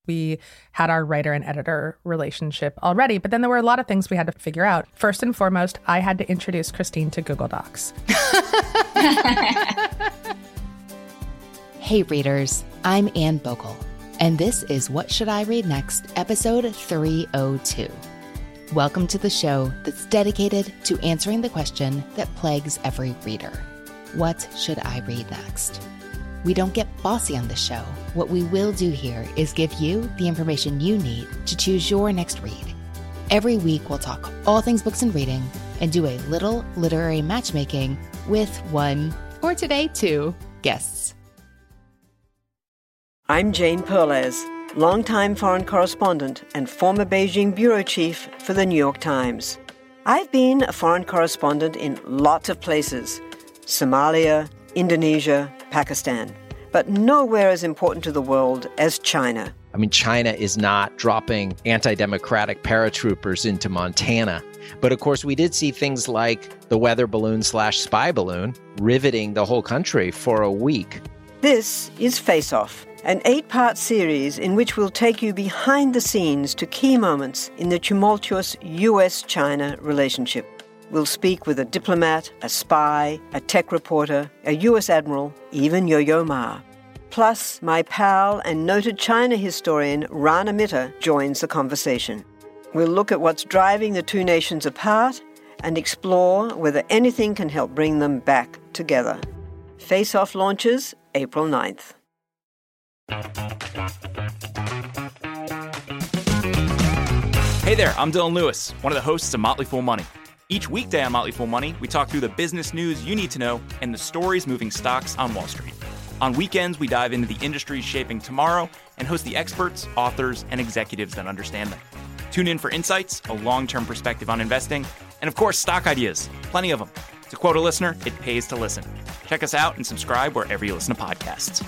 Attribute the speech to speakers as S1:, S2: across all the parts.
S1: We had our writer and editor relationship already, but then there were a lot of things we had to figure out. First and foremost, I had to introduce Christine to Google Docs.
S2: Hey readers, I'm Anne Bogle, and this is What Should I Read Next, episode 302. Welcome to the show that's dedicated to answering the question that plagues every reader. What should I read next? We don't get bossy on this show. What we will do here is give you the information you need to choose your next read. Every week we'll talk all things books and reading and do a little literary matchmaking with one, or today two, guests.
S3: I'm Jane Perlez, longtime foreign correspondent and former Beijing bureau chief for the New York Times. I've been a foreign correspondent in lots of places: Somalia, Indonesia, Pakistan, but nowhere as important to the world as China.
S4: I mean, China is not dropping anti-democratic paratroopers into Montana. But of course, we did see things like the weather balloon / spy balloon riveting the whole country for a week.
S3: This is Face Off, an 8-part series in which we'll take you behind the scenes to key moments in the tumultuous U.S.-China relationship. We'll speak with a diplomat, a spy, a tech reporter, a U.S. admiral, even Yo-Yo Ma. Plus, my pal and noted China historian Rana Mitter joins the conversation. We'll look at what's driving the two nations apart and explore whether anything can help bring them back together. Face Off launches April 9th.
S5: Hey there, I'm Dylan Lewis, one of the hosts of Motley Fool Money. Each weekday on Motley Fool Money, we talk through the business news you need to know and the stories moving stocks on Wall Street. On weekends, we dive into the industries shaping tomorrow and host the experts, authors, and executives that understand them. Tune in for insights, a long-term perspective on investing, and of course, stock ideas. Plenty of them. To quote a listener, it pays to listen. Check us out and subscribe wherever you listen to podcasts.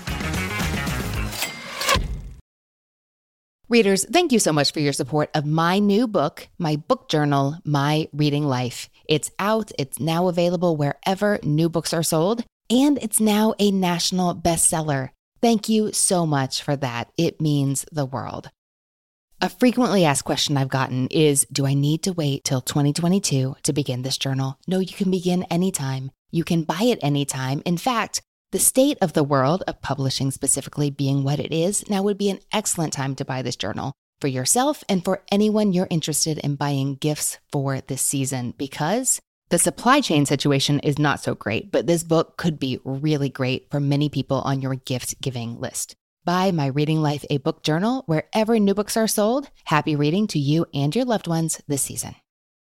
S2: Readers, thank you so much for your support of my new book, my book journal, My Reading Life. It's out, it's now available wherever new books are sold, and it's now a national bestseller. Thank you so much for that. It means the world. A frequently asked question I've gotten is, do I need to wait till 2022 to begin this journal? No, you can begin anytime. You can buy it anytime. In fact, the state of the world of publishing specifically being what it is, now would be an excellent time to buy this journal for yourself and for anyone you're interested in buying gifts for this season, because the supply chain situation is not so great, but this book could be really great for many people on your gift-giving list. Buy My Reading Life, a book journal, wherever new books are sold. Happy reading to you and your loved ones this season.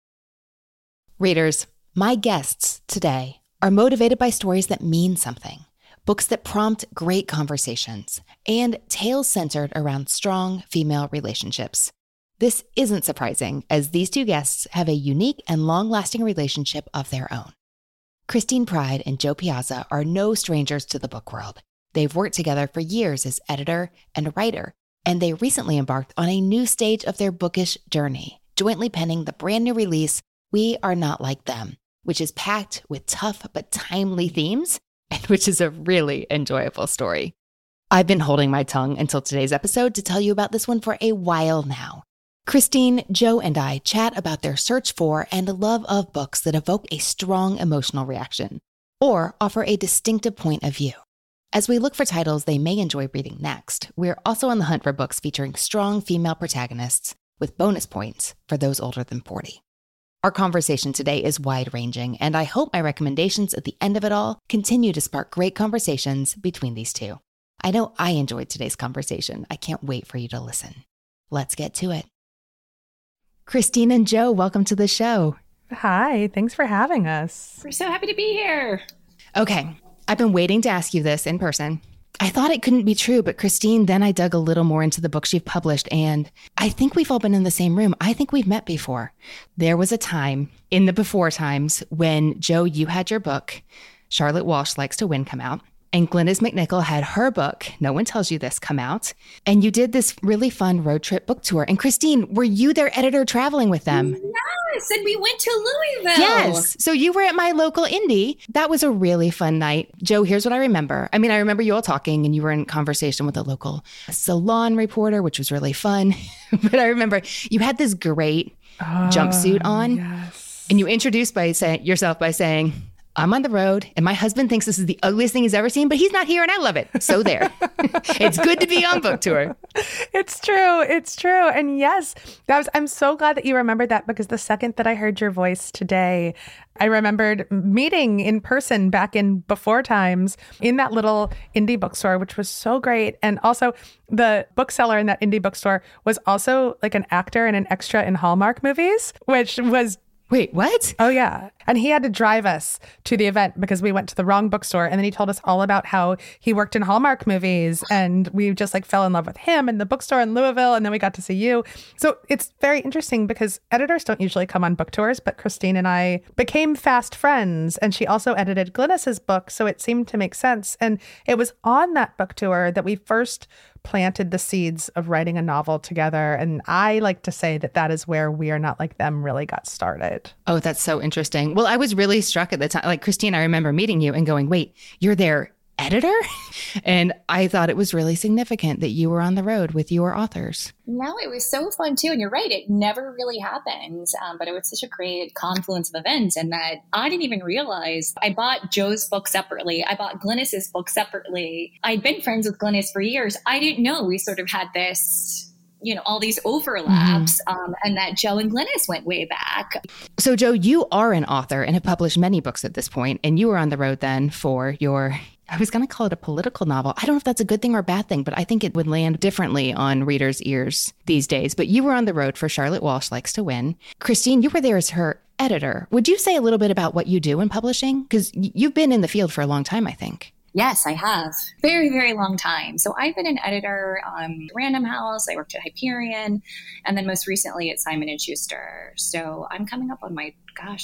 S2: Readers, my guests today are motivated by stories that mean something. Books that prompt great conversations, and tales centered around strong female relationships. This isn't surprising, as these two guests have a unique and long-lasting relationship of their own. Christine Pride and Joe Piazza are no strangers to the book world. They've worked together for years as editor and writer, and they recently embarked on a new stage of their bookish journey, jointly penning the brand new release, We Are Not Like Them, which is packed with tough but timely themes, and which is a really enjoyable story. I've been holding my tongue until today's episode to tell you about this one for a while now. Christine, Joe, and I chat about their search for and love of books that evoke a strong emotional reaction, or offer a distinctive point of view. As we look for titles they may enjoy reading next, we're also on the hunt for books featuring strong female protagonists, with bonus points for those older than 40. Our conversation today is wide-ranging, and I hope my recommendations at the end of it all continue to spark great conversations between these two. I know I enjoyed today's conversation. I can't wait for you to listen. Let's get to it. Christine and Joe, welcome to the show.
S1: Hi, thanks for having us.
S6: We're so happy to be here.
S2: Okay, I've been waiting to ask you this in person. I thought it couldn't be true, but Christine, then I dug a little more into the books you've published, and I think we've all been in the same room. I think we've met before. There was a time in the before times when, Joe, you had your book, Charlotte Walsh Likes to Win, come out. and Glynis McNichol had her book, No One Tells You This, come out. And you did this really fun road trip book tour. And Christine, were you their editor traveling with them?
S6: Yes, and we went to Louisville.
S2: Yes. So you were at my local indie. That was a really fun night. Jo, here's what I remember. I mean, I remember you all talking and you were in conversation with a local salon reporter, which was really fun. But I remember you had this great jumpsuit on.
S1: Yes.
S2: And you introduced yourself by saying, I'm on the road and my husband thinks this is the ugliest thing he's ever seen, but he's not here and I love it. So there. It's good to be on book tour.
S1: It's true. It's true. And yes, I'm so glad that you remembered that, because the second that I heard your voice today, I remembered meeting in person back in before times in that little indie bookstore, which was so great. And also the bookseller in that indie bookstore was also like an actor and an extra in Hallmark movies, which was
S2: Wait, what?
S1: Oh, yeah. And he had to drive us to the event because we went to the wrong bookstore. And then he told us all about how he worked in Hallmark movies. And we just like fell in love with him and the bookstore in Louisville. And then we got to see you. So it's very interesting because editors don't usually come on book tours. But Christine and I became fast friends. And she also edited Glynis's book. So it seemed to make sense. And it was on that book tour that we first planted the seeds of writing a novel together. And I like to say that that is where We Are Not Like Them really got started.
S2: Oh, that's so interesting. Well, I was really struck at the time. Like, Christine, I remember meeting you and going, wait, you're their editor? And I thought it was really significant that you were on the road with your authors.
S6: No, it was so fun too. And you're right, it never really happens. But it was such a great confluence of events, and that I didn't even realize. I bought Jo's book separately. I bought Glynis's book separately. I'd been friends with Glynis for years. I didn't know we sort of had this, all these overlaps, and that Jo and Glynis went way back.
S2: So, Jo, you are an author and have published many books at this point, and you were on the road then for your, I was going to call it a political novel. I don't know if that's a good thing or a bad thing, but I think it would land differently on readers' ears these days. But you were on the road for Charlotte Walsh Likes to Win. Christine, you were there as her editor. Would you say a little bit about what you do in publishing? Because you've been in the field for a long time, I think.
S6: Yes, I have. Very, very long time. So I've been an editor on Random House. I worked at Hyperion, and then most recently at Simon & Schuster. So I'm coming up on my,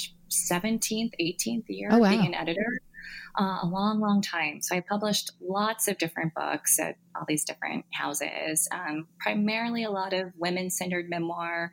S6: 17th, 18th year of being an editor. A long, long time. So I published lots of different books at all these different houses, primarily a lot of women-centered memoir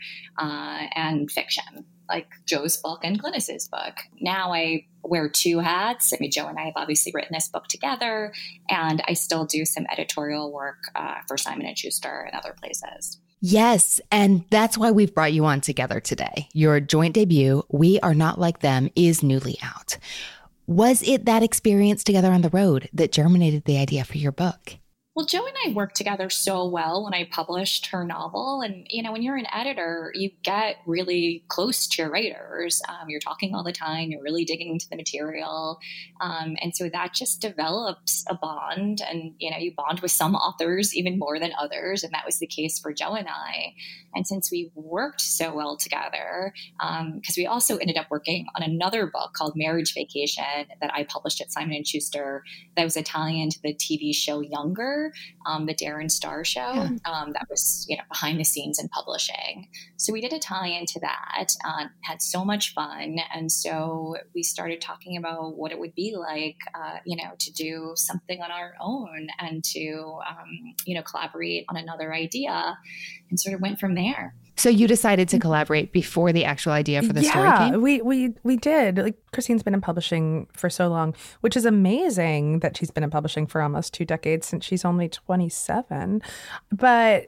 S6: and fiction, like Jo's book and Glynis's book. Now I wear two hats. I mean, Jo and I have obviously written this book together, and I still do some editorial work for Simon & Schuster and other places.
S2: Yes, and that's why we've brought you on together today. Your joint debut, We Are Not Like Them, is newly out. Was it that experience together on the road that germinated the idea for your book?
S6: Well, Jo and I worked together so well when I published her novel. And, when you're an editor, you get really close to your writers. You're talking all the time. You're really digging into the material. And so that just develops a bond. And, you bond with some authors even more than others. And that was the case for Jo and I. And since we worked so well together, because we also ended up working on another book called Marriage Vacation that I published at Simon & Schuster that was Italian to the TV show Younger. The Darren Star show that was, behind the scenes in publishing. So we did a tie-in to that, had so much fun. And so we started talking about what it would be like, to do something on our own and to, collaborate on another idea, and sort of went from there.
S2: So you decided to collaborate before the actual idea for the story came?
S1: Yeah, we did. Like, Christine's been in publishing for so long, which is amazing that she's been in publishing for almost 2 decades since she's only 27. But,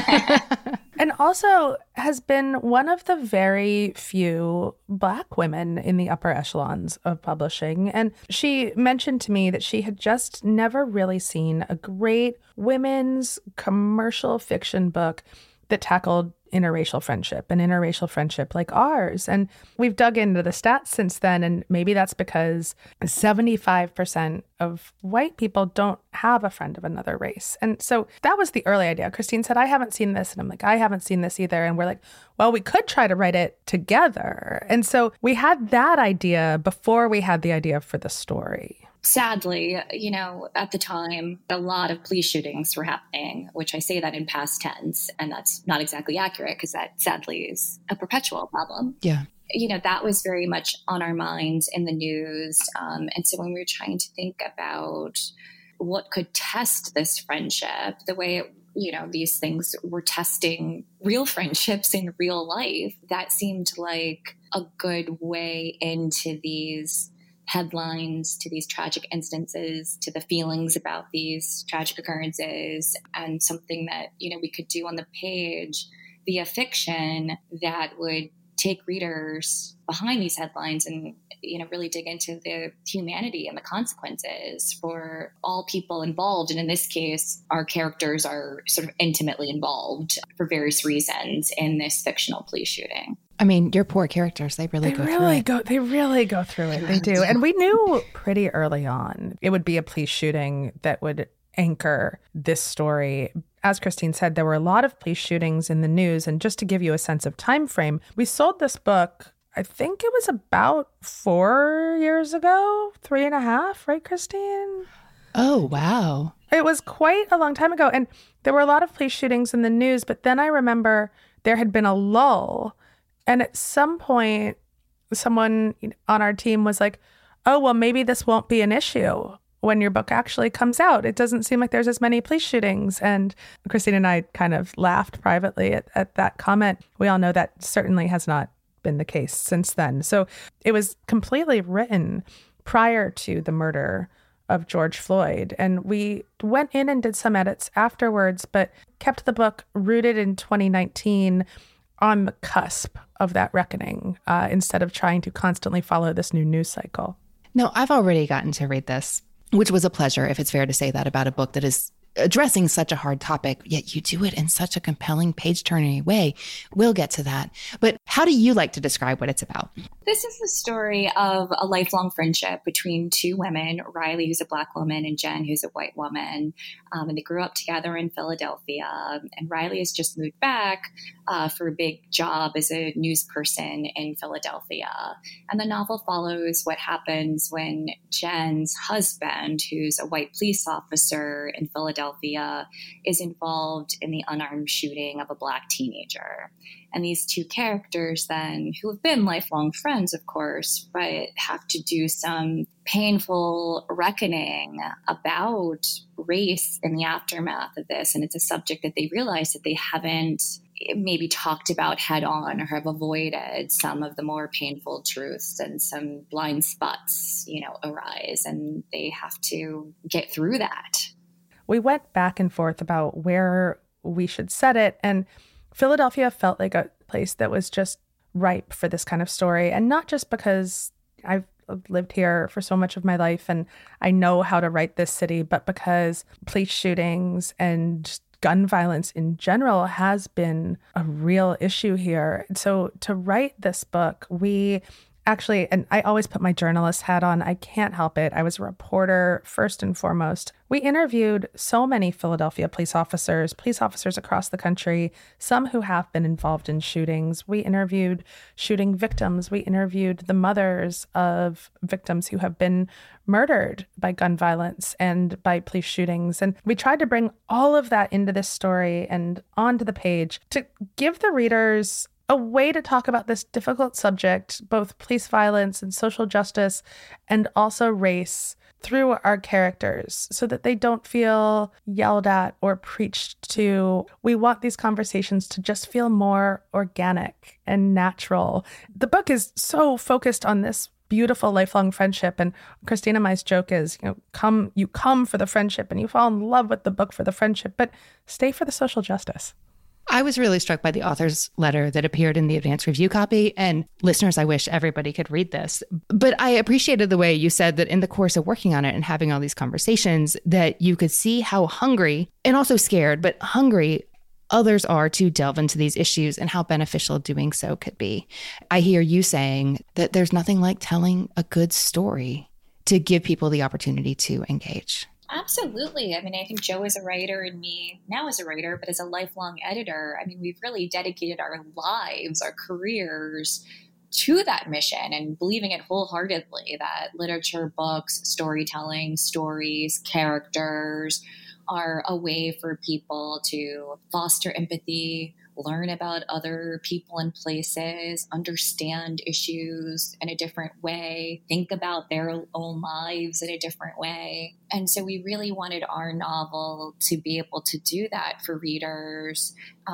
S1: and also has been one of the very few Black women in the upper echelons of publishing. And she mentioned to me that she had just never really seen a great women's commercial fiction book that tackled interracial friendship like ours. And we've dug into the stats since then. And maybe that's because 75% of white people don't have a friend of another race. And so that was the early idea. Christine said, I haven't seen this. And I'm like, I haven't seen this either. And we're like, well, we could try to write it together. And so we had that idea before we had the idea for the story.
S6: Sadly, at the time, a lot of police shootings were happening, which I say that in past tense, and that's not exactly accurate because that sadly is a perpetual problem.
S2: Yeah.
S6: that was very much on our minds in the news. And so when we were trying to think about what could test this friendship, the way these things were testing real friendships in real life, that seemed like a good way into these headlines, to these tragic instances, to the feelings about these tragic occurrences, and something that, we could do on the page via fiction that would take readers behind these headlines and, really dig into the humanity and the consequences for all people involved. And in this case, our characters are sort of intimately involved for various reasons in this fictional police shooting.
S2: I mean, your poor characters, they really go through it.
S1: They really go through it. They do. And we knew pretty early on it would be a police shooting that would anchor this story. As Christine said, there were a lot of police shootings in the news. And just to give you a sense of time frame, we sold this book, I think it was about 4 years ago, 3.5, right, Christine?
S2: Oh, wow.
S1: It was quite a long time ago. And there were a lot of police shootings in the news. But then I remember there had been a lull. And at some point, someone on our team was like, oh, well, maybe this won't be an issue when your book actually comes out. It doesn't seem like there's as many police shootings. And Christine and I kind of laughed privately at that comment. We all know that certainly has not been the case since then. So it was completely written prior to the murder of George Floyd. And we went in and did some edits afterwards, but kept the book rooted in 2019 on the cusp of that reckoning, instead of trying to constantly follow this new news cycle.
S2: No, I've already gotten to read this, which was a pleasure, if it's fair to say that, about a book that is addressing such a hard topic, yet you do it in such a compelling, page-turning way. We'll get to that. But how do you like to describe what it's about?
S6: This is the story of a lifelong friendship between two women, Riley, who's a Black woman, and Jen, who's a white woman. And they grew up together in Philadelphia. And Riley has just moved back for a big job as a news person in Philadelphia. And the novel follows what happens when Jen's husband, who's a white police officer in Philadelphia, is involved in the unarmed shooting of a Black teenager. And these two characters then, who have been lifelong friends, of course, but have to do some painful reckoning about race in the aftermath of this. And it's a subject that they realize that they haven't maybe talked about head on, or have avoided some of the more painful truths, and some blind spots, arise, and they have to get through that.
S1: We went back and forth about where we should set it, and Philadelphia felt like a place that was just ripe for this kind of story. And not just because I've lived here for so much of my life and I know how to write this city, but because police shootings and gun violence in general has been a real issue here. So to write this book, we actually, and I always put my journalist hat on, I can't help it. I was a reporter first and foremost. We interviewed so many Philadelphia police officers across the country, some who have been involved in shootings. We interviewed shooting victims. We interviewed the mothers of victims who have been murdered by gun violence and by police shootings. And we tried to bring all of that into this story and onto the page to give the readers a way to talk about this difficult subject, both police violence and social justice, and also race, through our characters, so that they don't feel yelled at or preached to. We want these conversations to just feel more organic and natural. The book is so focused on this beautiful lifelong friendship. And Christina Mai's joke is, you come for the friendship and you fall in love with the book for the friendship, but stay for the social justice.
S2: I was really struck by the author's letter that appeared in the advance review copy. And listeners, I wish everybody could read this. But I appreciated the way you said that in the course of working on it and having all these conversations, that you could see how hungry, and also scared, but hungry, others are to delve into these issues and how beneficial doing so could be. I hear you saying that there's nothing like telling a good story to give people the opportunity to engage.
S6: Absolutely. I mean, I think Jo is a writer and me now as a writer, but as a lifelong editor, I mean, we've really dedicated our lives, our careers to that mission, and believing it wholeheartedly that literature, books, storytelling, stories, characters are a way for people to foster empathy, learn about other people and places, understand issues in a different way, think about their own lives in a different way. And so we really wanted our novel to be able to do that for readers,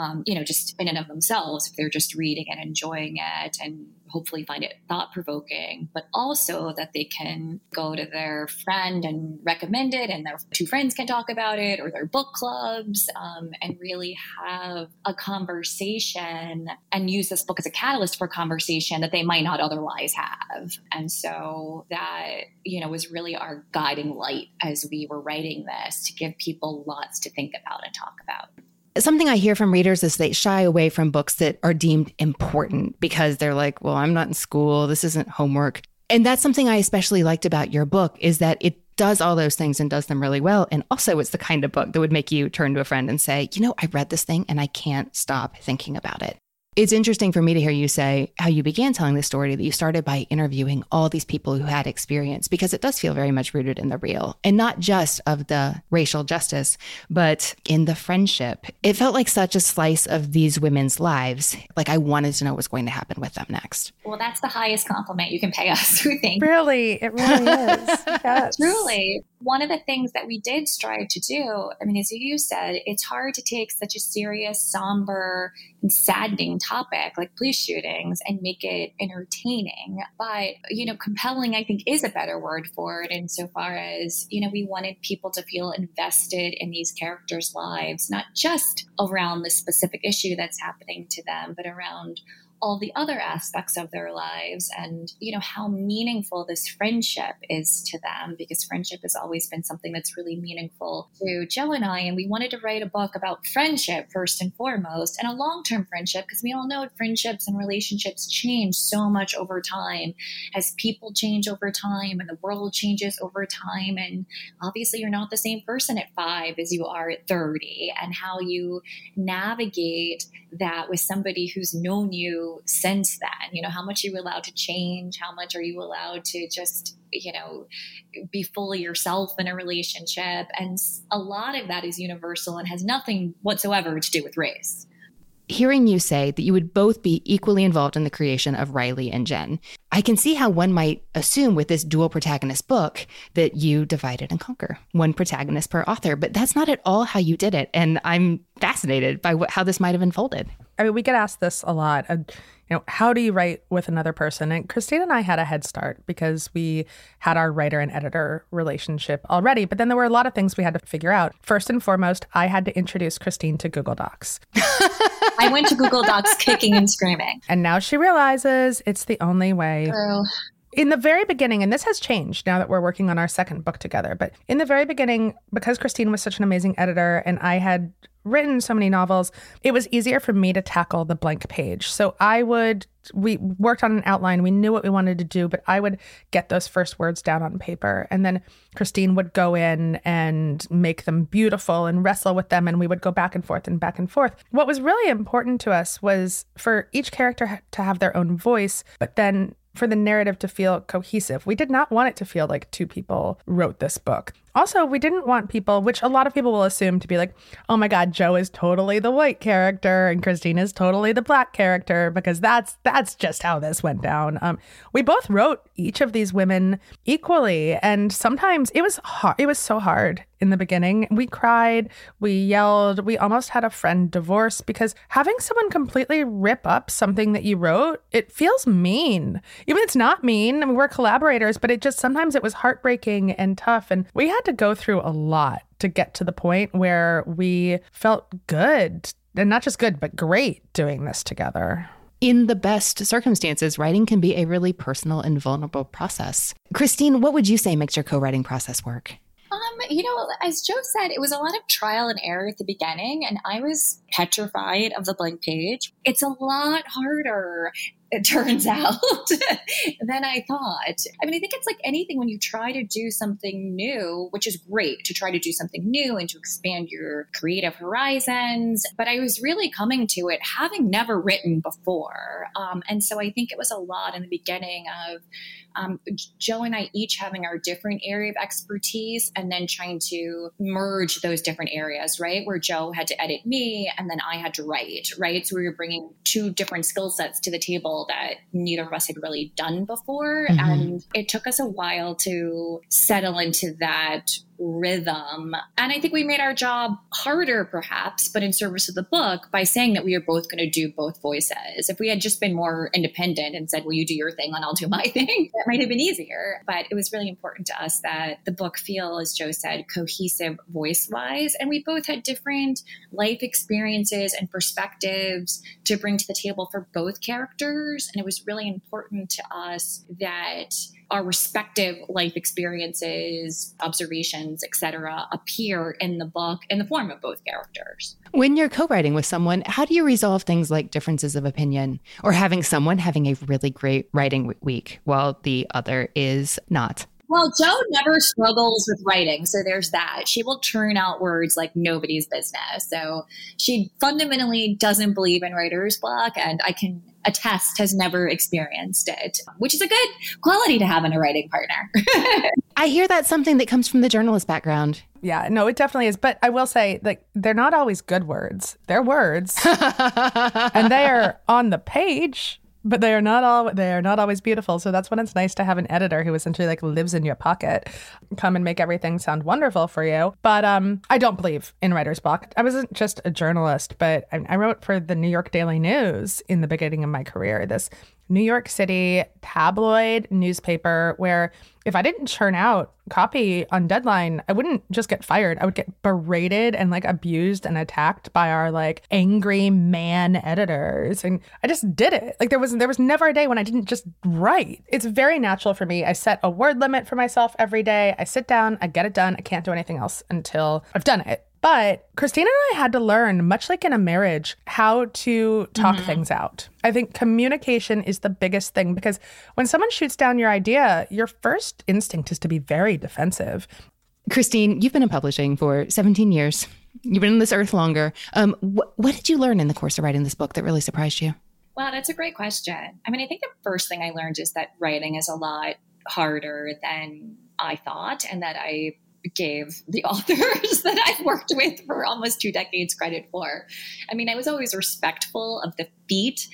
S6: just in and of themselves, if they're just reading and enjoying it and hopefully find it thought-provoking, but also that they can go to their friend and recommend it, and their two friends can talk about it, or their book clubs, and really have a conversation and use this book as a catalyst for conversation that they might not otherwise have. And so that, was really our guiding light as we were writing this, to give people lots to think about and talk about.
S2: Something I hear from readers is they shy away from books that are deemed important because they're like, well, I'm not in school. This isn't homework. And that's something I especially liked about your book, is that it does all those things and does them really well. And also it's the kind of book that would make you turn to a friend and say, I read this thing and I can't stop thinking about it. It's interesting for me to hear you say how you began telling this story, that you started by interviewing all these people who had experience, because it does feel very much rooted in the real, and not just of the racial justice, but in the friendship. It felt like such a slice of these women's lives. Like I wanted to know what was going to happen with them next.
S6: Well, that's the highest compliment you can pay us, we think.
S1: Really, it really is. Yes.
S6: Truly. One of the things that we did strive to do, as you said, it's hard to take such a serious, somber, and saddening topic like police shootings and make it entertaining. But, compelling, I think, is a better word for it, insofar as, we wanted people to feel invested in these characters' lives, not just around the specific issue that's happening to them, but around all the other aspects of their lives, and, how meaningful this friendship is to them, because friendship has always been something that's really meaningful to Joe and I. And we wanted to write a book about friendship first and foremost, and a long-term friendship, because we all know friendships and relationships change so much over time as people change over time and the world changes over time. And obviously you're not the same person at 5 as you are at 30, and how you navigate that with somebody who's known you since then. How much are you allowed to change? How much are you allowed to just, be fully yourself in a relationship? And a lot of that is universal and has nothing whatsoever to do with race.
S2: Hearing you say that you would both be equally involved in the creation of Riley and Jen, I can see how one might assume with this dual protagonist book that you divided and conquer, one protagonist per author, but that's not at all how you did it. And I'm fascinated by how this might have unfolded.
S1: We get asked this a lot. How do you write with another person? And Christine and I had a head start because we had our writer and editor relationship already. But then there were a lot of things we had to figure out. First and foremost, I had to introduce Christine to Google Docs.
S6: I went to Google Docs kicking and screaming.
S1: And now she realizes it's the only way.
S6: True.
S1: In the very beginning, and this has changed now that we're working on our second book together, but in the very beginning, because Christine was such an amazing editor and I had written so many novels, it was easier for me to tackle the blank page. So we worked on an outline, we knew what we wanted to do, but I would get those first words down on paper. And then Christine would go in and make them beautiful and wrestle with them. And we would go back and forth and back and forth. What was really important to us was for each character to have their own voice, but then for the narrative to feel cohesive. We did not want it to feel like two people wrote this book. Also, we didn't want people, which a lot of people will assume, to be like, oh my God, Joe is totally the white character and Christine is totally the black character, because that's just how this went down. We both wrote each of these women equally, and sometimes it was hard. It was so hard in the beginning. We cried, we yelled, we almost had a friend divorce, because having someone completely rip up something that you wrote, it feels mean. Even it's not mean. I mean, we're collaborators, but sometimes it was heartbreaking and tough, and we had to go through a lot to get to the point where we felt good, and not just good, but great doing this together.
S2: In the best circumstances, writing can be a really personal and vulnerable process. Christine, what would you say makes your co-writing process work?
S6: As Joe said, it was a lot of trial and error at the beginning, and I was petrified of the blank page. It's a lot harder, it turns out, than I thought. I think it's like anything when you try to do something new, which is great to try to do something new and to expand your creative horizons. But I was really coming to it having never written before. And so I think it was a lot in the beginning of Joe and I each having our different area of expertise, and then and trying to merge those different areas, right? Where Jo had to edit me and then I had to write, right? So we were bringing two different skill sets to the table that neither of us had really done before.
S2: Mm-hmm.
S6: And it took us a while to settle into that rhythm. And I think we made our job harder, perhaps, but in service of the book by saying that we were both going to do both voices. If we had just been more independent and said, well, you do your thing and I'll do my thing, that might have been easier. But it was really important to us that the book feel, as Jo said, cohesive voice-wise. And we both had different life experiences and perspectives to bring to the table for both characters. And it was really important to us that our respective life experiences, observations, etc., appear in the book in the form of both characters.
S2: When you're co-writing with someone, how do you resolve things like differences of opinion or having someone having a really great writing week while the other is not?
S6: Well, Jo never struggles with writing, so there's that. She will churn out words like nobody's business. So she fundamentally doesn't believe in writer's block, and I can attest has never experienced it, which is a good quality to have in a writing partner.
S2: I hear that's something that comes from the journalist background.
S1: Yeah, no, it definitely is. But I will say, like, they're not always good words. They're words, and they are on the page. But they are not always beautiful. So that's when it's nice to have an editor who essentially like lives in your pocket, come and make everything sound wonderful for you. But I don't believe in writer's block. I wasn't just a journalist, but I wrote for the New York Daily News in the beginning of my career, this New York City tabloid newspaper where if I didn't churn out copy on deadline, I wouldn't just get fired. I would get berated and like abused and attacked by our like angry man editors. And I just did it. Like there was never a day when I didn't just write. It's very natural for me. I set a word limit for myself every day. I sit down, I get it done. I can't do anything else until I've done it. But Christina and I had to learn, much like in a marriage, how to talk things out. I think communication is the biggest thing because when someone shoots down your idea, your first instinct is to be very defensive.
S2: Christine, you've been in publishing for 17 years. You've been on this earth longer. What did you learn in the course of writing this book that really surprised you?
S6: Well, that's a great question. I mean, I think the first thing I learned is that writing is a lot harder than I thought and that I gave the authors that I've worked with for almost 2 decades credit for. I mean, I was always respectful of the feat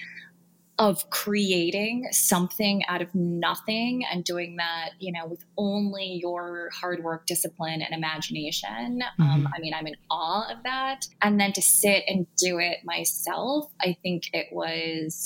S6: of creating something out of nothing and doing that, you know, with only your hard work, discipline, and imagination. I mean, I'm in awe of that. And then to sit and do it myself, I think it was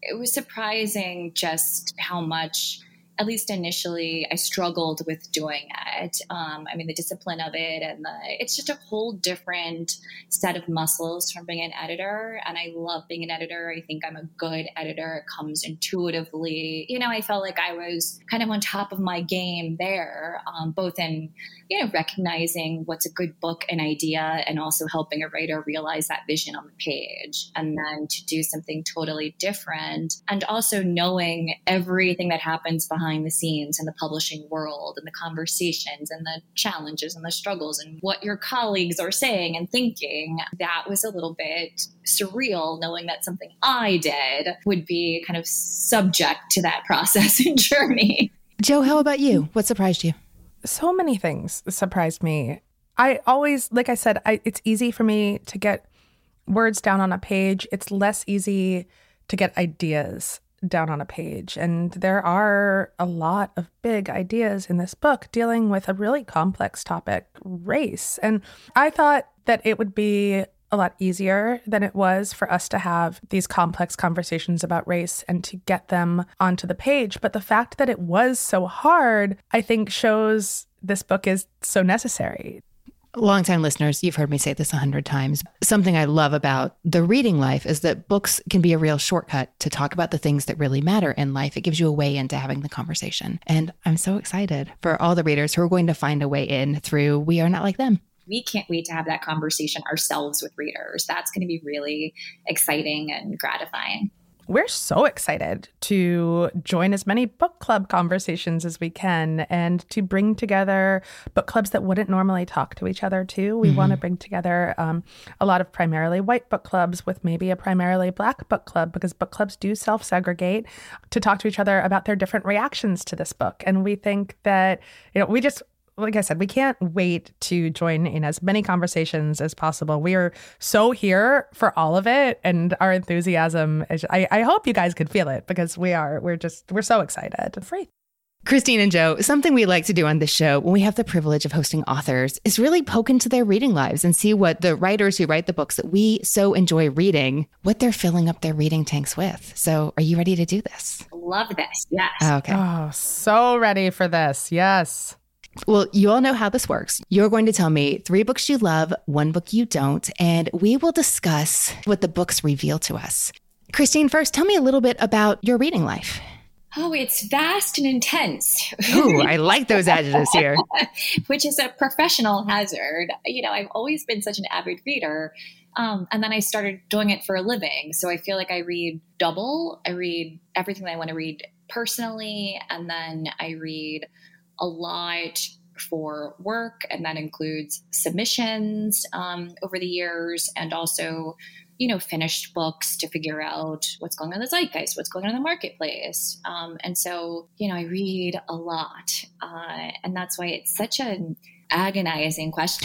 S6: surprising just how much, at least initially, I struggled with doing it. I mean, the discipline of it and it's just a whole different set of muscles from being an editor. And I love being an editor. I think I'm a good editor. It comes intuitively. You know, I felt like I was kind of on top of my game there, both in, you know, recognizing what's a good book and idea and also helping a writer realize that vision on the page. And then to do something totally different and also knowing everything that happens behind the scenes in the publishing world and the conversations and the challenges and the struggles and what your colleagues are saying and thinking. That was a little bit surreal, knowing that something I did would be kind of subject to that process and journey.
S2: Jo, how about you? What surprised you?
S1: So many things surprised me. I always, like I said, it's easy for me to get words down on a page. It's less easy to get ideas down on a page. And there are a lot of big ideas in this book dealing with a really complex topic, race. And I thought that it would be a lot easier than it was for us to have these complex conversations about race and to get them onto the page. But the fact that it was so hard, I think shows this book is so necessary.
S2: Longtime listeners, you've heard me say this 100 times. Something I love about the reading life is that books can be a real shortcut to talk about the things that really matter in life. It gives you a way into having the conversation. And I'm so excited for all the readers who are going to find a way in through We Are Not Like Them.
S6: We can't wait to have that conversation ourselves with readers. That's going to be really exciting and gratifying.
S1: We're so excited to join as many book club conversations as we can and to bring together book clubs that wouldn't normally talk to each other too. We want to bring together a lot of primarily white book clubs with maybe a primarily Black book club, because book clubs do self-segregate, to talk to each other about their different reactions to this book. And we think that, you know, like I said, we can't wait to join in as many conversations as possible. We are so here for all of it, and our enthusiasm is, I hope you guys could feel it, because we're so excited. Free.
S2: Christine and Joe, something we like to do on this show when we have the privilege of hosting authors is really poke into their reading lives and see what the writers who write the books that we so enjoy reading, what they're filling up their reading tanks with. So are you ready to do this?
S6: Love this. Yes.
S2: Okay.
S1: Oh, so ready for this. Yes.
S2: Well, you all know how this works. You're going to tell me 3 books you love, 1 book you don't, and we will discuss what the books reveal to us. Christine, first, tell me a little bit about your reading life.
S6: Oh, it's vast and intense.
S2: Ooh, I like those adjectives here.
S6: Which is a professional hazard. I've always been such an avid reader. And then I started doing it for a living. So I feel like I read double. I read everything that I want to read personally. And then I read a lot for work. And that includes submissions over the years, and also finished books to figure out what's going on in the zeitgeist, what's going on in the marketplace. And so, I read a lot. And that's why it's such an agonizing question.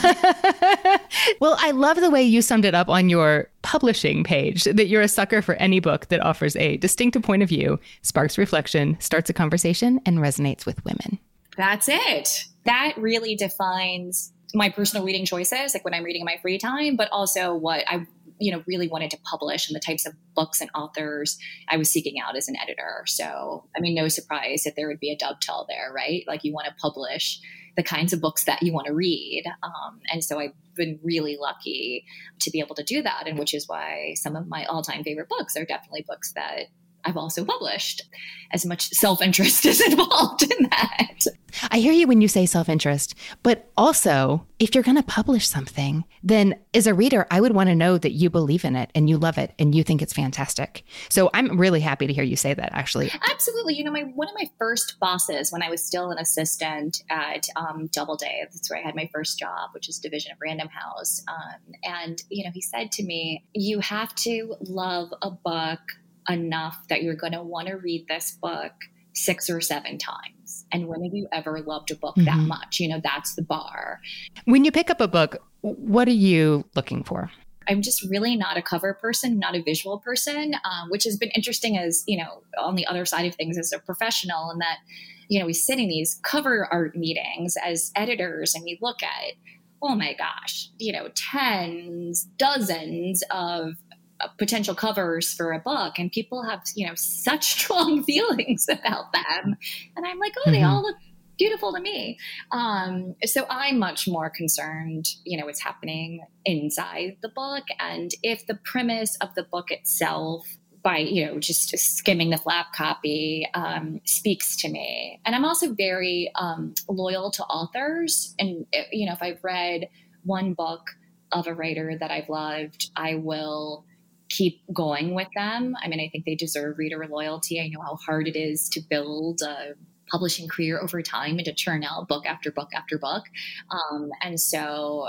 S2: Well, I love the way you summed it up on your publishing page, that you're a sucker for any book that offers a distinctive point of view, sparks reflection, starts a conversation, and resonates with women.
S6: That's it. That really defines my personal reading choices, like when I'm reading in my free time, but also what I really wanted to publish and the types of books and authors I was seeking out as an editor. So, no surprise that there would be a dovetail there, right? Like, you want to publish the kinds of books that you want to read. And so I've been really lucky to be able to do that. And which is why some of my all-time favorite books are definitely books that I've also published. As much self-interest is involved in that.
S2: I hear you when you say self-interest, but also if you're going to publish something, then as a reader, I would want to know that you believe in it and you love it and you think it's fantastic. So I'm really happy to hear you say that, actually.
S6: Absolutely. One of my first bosses when I was still an assistant at Doubleday, that's where I had my first job, which is division of Random House. And he said to me, you have to love a book enough that you're going to want to read this book 6 or 7 times. And when have you ever loved a book that much? That's the bar.
S2: When you pick up a book, what are you looking for?
S6: I'm just really not a cover person, not a visual person, which has been interesting as, on the other side of things as a professional, and that, we sit in these cover art meetings as editors and we look at, oh my gosh, tens, dozens of potential covers for a book, and people have such strong feelings about them, and I'm like, oh, they all look beautiful to me. So I'm much more concerned what's happening inside the book, and if the premise of the book itself, by just skimming the flap copy, speaks to me. And I'm also very loyal to authors, and if I've read one book of a writer that I've loved, I will keep going with them. I think they deserve reader loyalty. I know how hard it is to build a publishing career over time and to churn out book after book after book. And so,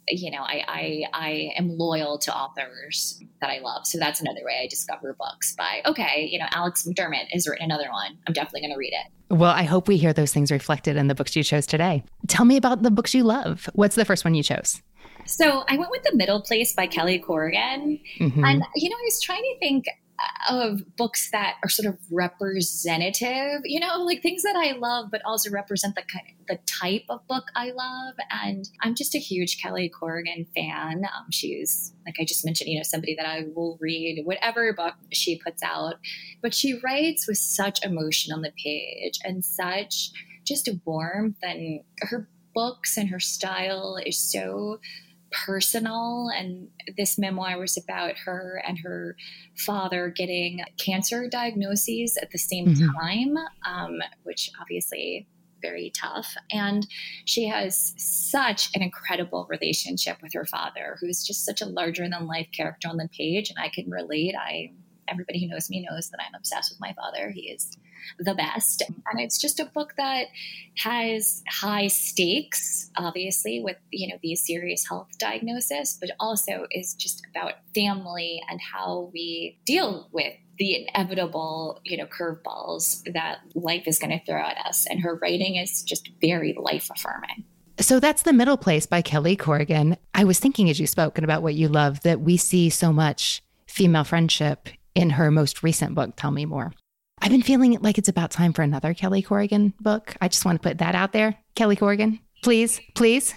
S6: I am loyal to authors that I love. So that's another way I discover books by, Alex McDermott has written another one. I'm definitely going to read it.
S2: Well, I hope we hear those things reflected in the books you chose today. Tell me about the books you love. What's the first one you chose?
S6: So I went with The Middle Place by Kelly Corrigan. And, I was trying to think of books that are sort of representative, like things that I love, but also represent the type of book I love. And I'm just a huge Kelly Corrigan fan. She's, like I just mentioned, somebody that I will read whatever book she puts out, but she writes with such emotion on the page and such just warmth, and her books and her style is so personal. And this memoir was about her and her father getting cancer diagnoses at the same time, which obviously very tough. And she has such an incredible relationship with her father, who's just such a larger than life character on the page. And I can relate. I everybody who knows me knows that I'm obsessed with my father. He is the best. And it's just a book that has high stakes, obviously, with, these serious health diagnosis, but also is just about family and how we deal with the inevitable, curveballs that life is going to throw at us. And her writing is just very life affirming.
S2: So that's The Middle Place by Kelly Corrigan. I was thinking as you spoke about what you love, that we see so much female friendship in her most recent book, Tell Me More. I've been feeling like it's about time for another Kelly Corrigan book. I just want to put that out there. Kelly Corrigan, please, please.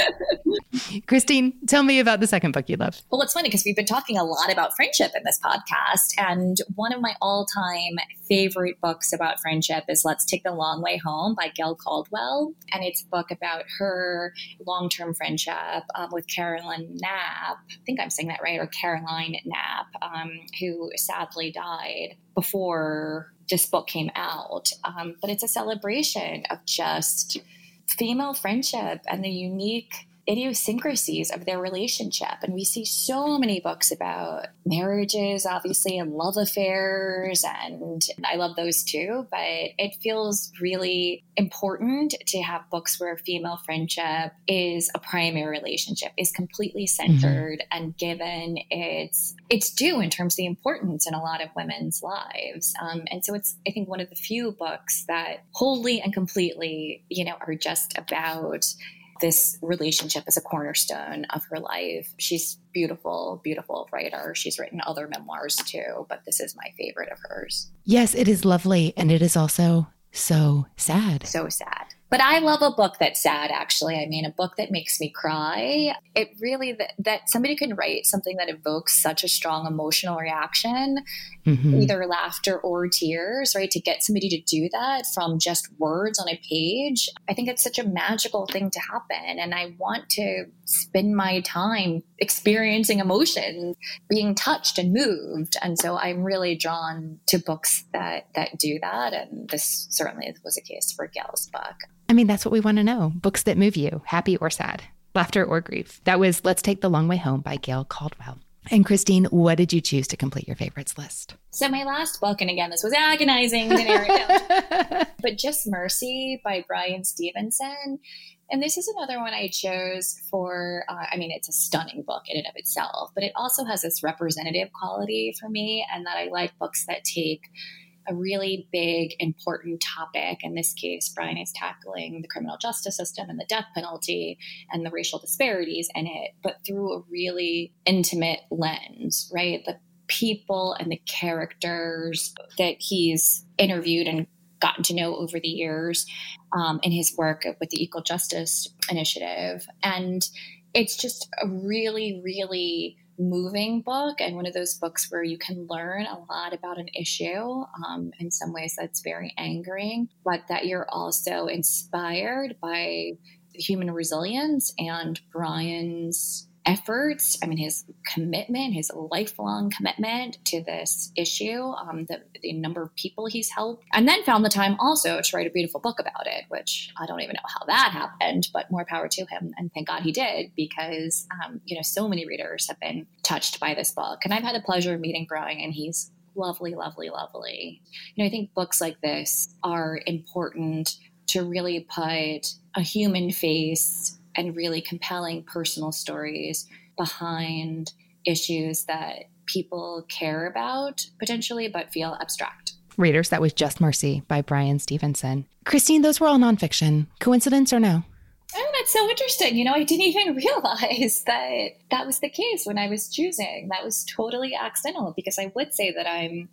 S2: Christine, tell me about the second book you love.
S6: Well, it's funny because we've been talking a lot about friendship in this podcast. And one of my all-time favorite books about friendship is Let's Take the Long Way Home by Gail Caldwell. And it's a book about her long-term friendship with Caroline Knapp. I think I'm saying that right, or Caroline Knapp, who sadly died before this book came out. But it's a celebration of just female friendship and the unique idiosyncrasies of their relationship. And we see so many books about marriages, obviously, and love affairs. And I love those too. But it feels really important to have books where female friendship is a primary relationship, is completely centered and given its due in terms of the importance in a lot of women's lives. And so it's, I think, one of the few books that wholly and completely, are just about this relationship as a cornerstone of her life. She's beautiful, beautiful writer. She's written other memoirs too, but this is my favorite of hers.
S2: Yes, it is lovely. And it is also so sad.
S6: So sad. But I love a book that's sad, actually. I mean, a book that makes me cry. It really, that somebody can write something that evokes such a strong emotional reaction, either laughter or tears, right? To get somebody to do that from just words on a page, I think it's such a magical thing to happen. And I want to spend my time experiencing emotion, being touched and moved. And so I'm really drawn to books that do that. And this certainly was a case for Gail's book.
S2: I mean, that's what we want to know. Books that move you, happy or sad, laughter or grief. That was Let's Take the Long Way Home by Gail Caldwell. And Christine, what did you choose to complete your favorites list?
S6: So my last book, and again, this was agonizing to narrow it down, but Just Mercy by Bryan Stevenson. And this is another one I chose for, it's a stunning book in and of itself, but it also has this representative quality for me, and that I like books that take a really big, important topic. In this case, Bryan is tackling the criminal justice system and the death penalty and the racial disparities in it, but through a really intimate lens, right? The people and the characters that he's interviewed and gotten to know over the years in his work with the Equal Justice Initiative. And it's just a really, really moving book, and one of those books where you can learn a lot about an issue. In some ways that's very angering, but that you're also inspired by human resilience and Bryan's efforts. I mean, his commitment, his lifelong commitment to this issue, the number of people he's helped, and then found the time also to write a beautiful book about it, which I don't even know how that happened, but more power to him. And thank God he did, because, so many readers have been touched by this book. And I've had the pleasure of meeting Bryan, and he's lovely, lovely, lovely. I think books like this are important to really put a human face and really compelling personal stories behind issues that people care about potentially, but feel abstract.
S2: Readers, that was Just Mercy by Bryan Stevenson. Christine, those were all nonfiction. Coincidence or no?
S6: Oh, that's so interesting. I didn't even realize that was the case when I was choosing. That was totally accidental, because I would say that I'm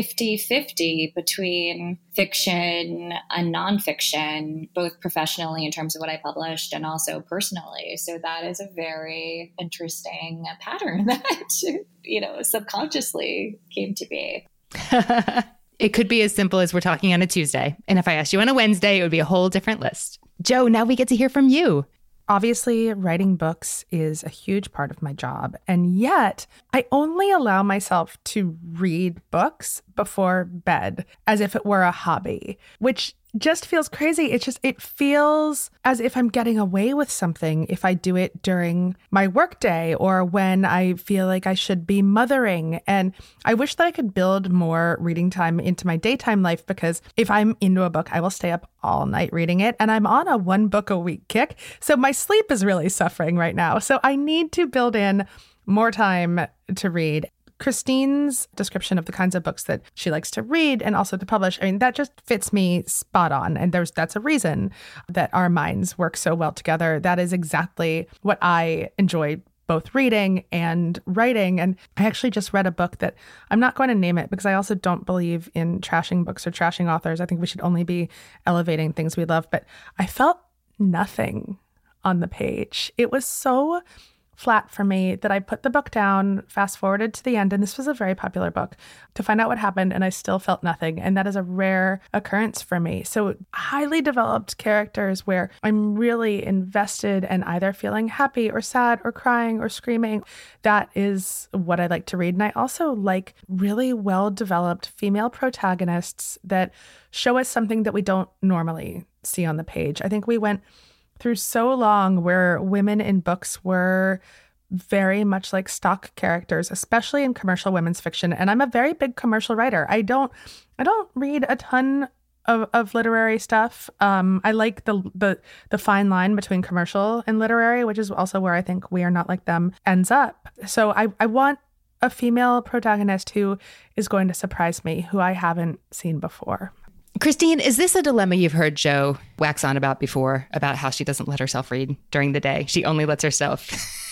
S6: 50-50 between fiction and nonfiction, both professionally in terms of what I published and also personally. So that is a very interesting pattern that, subconsciously came to be.
S2: It could be as simple as we're talking on a Tuesday. And if I asked you on a Wednesday, it would be a whole different list. Jo, now we get to hear from you.
S1: Obviously, writing books is a huge part of my job, and yet I only allow myself to read books before bed as if it were a hobby, which just feels crazy. It feels as if I'm getting away with something if I do it during my workday or when I feel like I should be mothering. And I wish that I could build more reading time into my daytime life, because if I'm into a book, I will stay up all night reading it. And I'm on a 1 book a week kick. So my sleep is really suffering right now. So I need to build in more time to read. Christine's description of the kinds of books that she likes to read and also to publish, I mean, that just fits me spot on. And that's a reason that our minds work so well together. That is exactly what I enjoy both reading and writing. And I actually just read a book that I'm not going to name it because I also don't believe in trashing books or trashing authors. I think we should only be elevating things we love. But I felt nothing on the page. It was so flat for me that I put the book down, fast forwarded to the end, and this was a very popular book, to find out what happened, and I still felt nothing. And that is a rare occurrence for me. So highly developed characters where I'm really invested and either feeling happy or sad or crying or screaming, that is what I like to read. And I also like really well-developed female protagonists that show us something that we don't normally see on the page. I think we went through so long where women in books were very much like stock characters, especially in commercial women's fiction. And I'm a very big commercial writer. I don't read a ton of literary stuff. I like the fine line between commercial and literary, which is also where I think We Are Not Like Them ends up. So I want a female protagonist who is going to surprise me, who I haven't seen before.
S2: Christine, is this a dilemma you've heard Jo wax on about before, about how she doesn't let herself read during the day? She only lets herself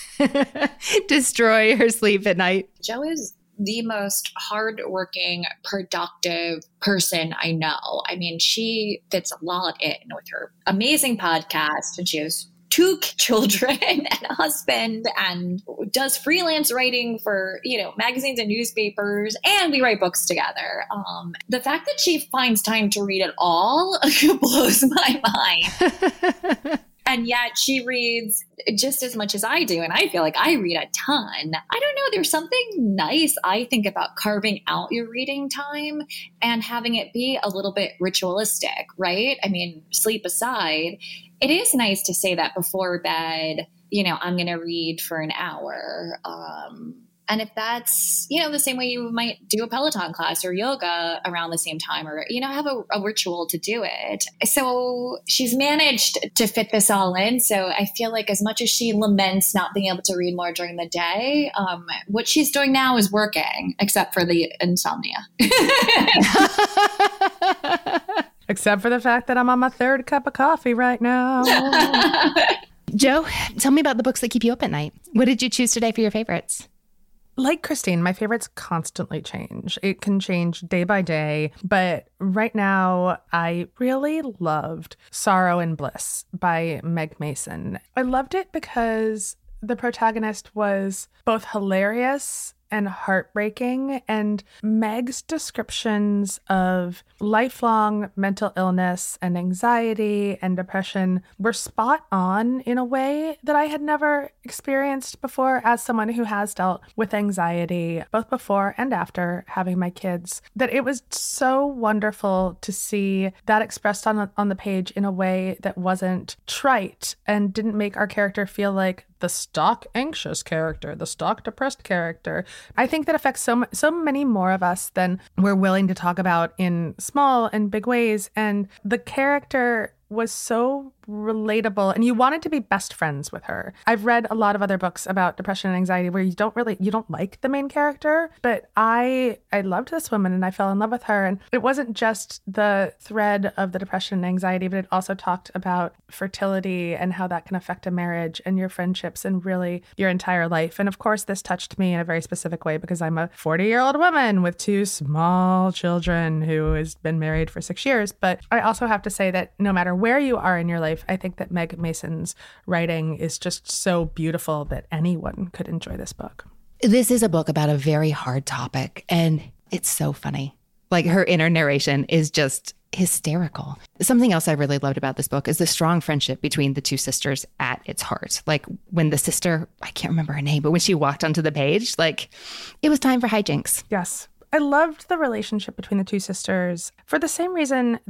S2: destroy her sleep at night.
S6: Jo is the most hardworking, productive person I know. I mean, she fits a lot in with her amazing podcast, and she has 2 children and a husband, and does freelance writing for, magazines and newspapers, and we write books together. The fact that she finds time to read at all blows my mind. And yet she reads just as much as I do. And I feel like I read a ton. I don't know. There's something nice, I think, about carving out your reading time and having it be a little bit ritualistic, right? I mean, sleep aside, it is nice to say that before bed, I'm going to read for an hour. And if that's, the same way you might do a Peloton class or yoga around the same time, or, have a ritual to do it. So she's managed to fit this all in. So I feel like as much as she laments not being able to read more during the day, what she's doing now is working, except for the insomnia.
S1: Except for the fact that I'm on my 3rd cup of coffee right now.
S2: Jo, tell me about the books that keep you up at night. What did you choose today for your favorites?
S1: Like Christine, my favorites constantly change. It can change day by day. But right now, I really loved Sorrow and Bliss by Meg Mason. I loved it because the protagonist was both hilarious and heartbreaking, and Meg's descriptions of lifelong mental illness and anxiety and depression were spot on in a way that I had never experienced before as someone who has dealt with anxiety both before and after having my kids. That it was so wonderful to see that expressed on the page in a way that wasn't trite and didn't make our character feel like the stock anxious character, the stock depressed character. I think that affects so many more of us than we're willing to talk about in small and big ways. And the character was so relatable, and you wanted to be best friends with her. I've read a lot of other books about depression and anxiety where you don't like the main character, but I loved this woman and I fell in love with her. And it wasn't just the thread of the depression and anxiety, but it also talked about fertility and how that can affect a marriage and your friendships and really your entire life. And of course, this touched me in a very specific way because I'm a 40-year-old woman with 2 small children who has been married for 6 years. But I also have to say that no matter where you are in your life, I think that Meg Mason's writing is just so beautiful that anyone could enjoy this book.
S2: This is a book about a very hard topic, and it's so funny. Like, her inner narration is just hysterical. Something else I really loved about this book is the strong friendship between the 2 sisters at its heart. Like, when the sister, I can't remember her name, but when she walked onto the page, like, it was time for hijinks.
S1: Yes. I loved the relationship between the 2 sisters for the same reason that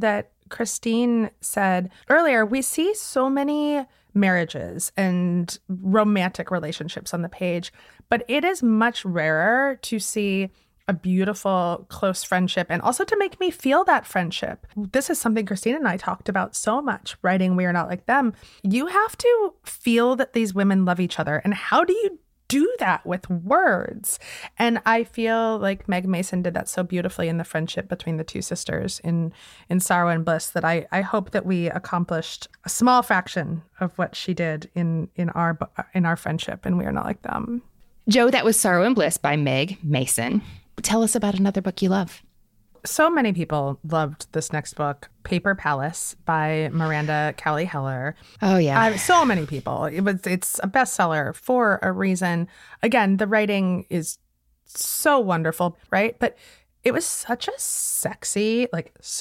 S1: Christine said earlier, we see so many marriages and romantic relationships on the page, but it is much rarer to see a beautiful, close friendship and also to make me feel that friendship. This is something Christine and I talked about so much writing We Are Not Like Them. You have to feel that these women love each other. And how do you do that with words? And I feel like Meg Mason did that so beautifully in the friendship between the two sisters in Sorrow and Bliss that I hope that we accomplished a small fraction of what she did in our friendship and We Are Not Like Them.
S2: Jo, that was Sorrow and Bliss by Meg Mason. Tell us about another book you love.
S1: So many people loved this next book, Paper Palace by Miranda Cowley Heller.
S2: Oh, yeah.
S1: So many people. It's a bestseller for a reason. Again, the writing is so wonderful, right? But it was such a sexy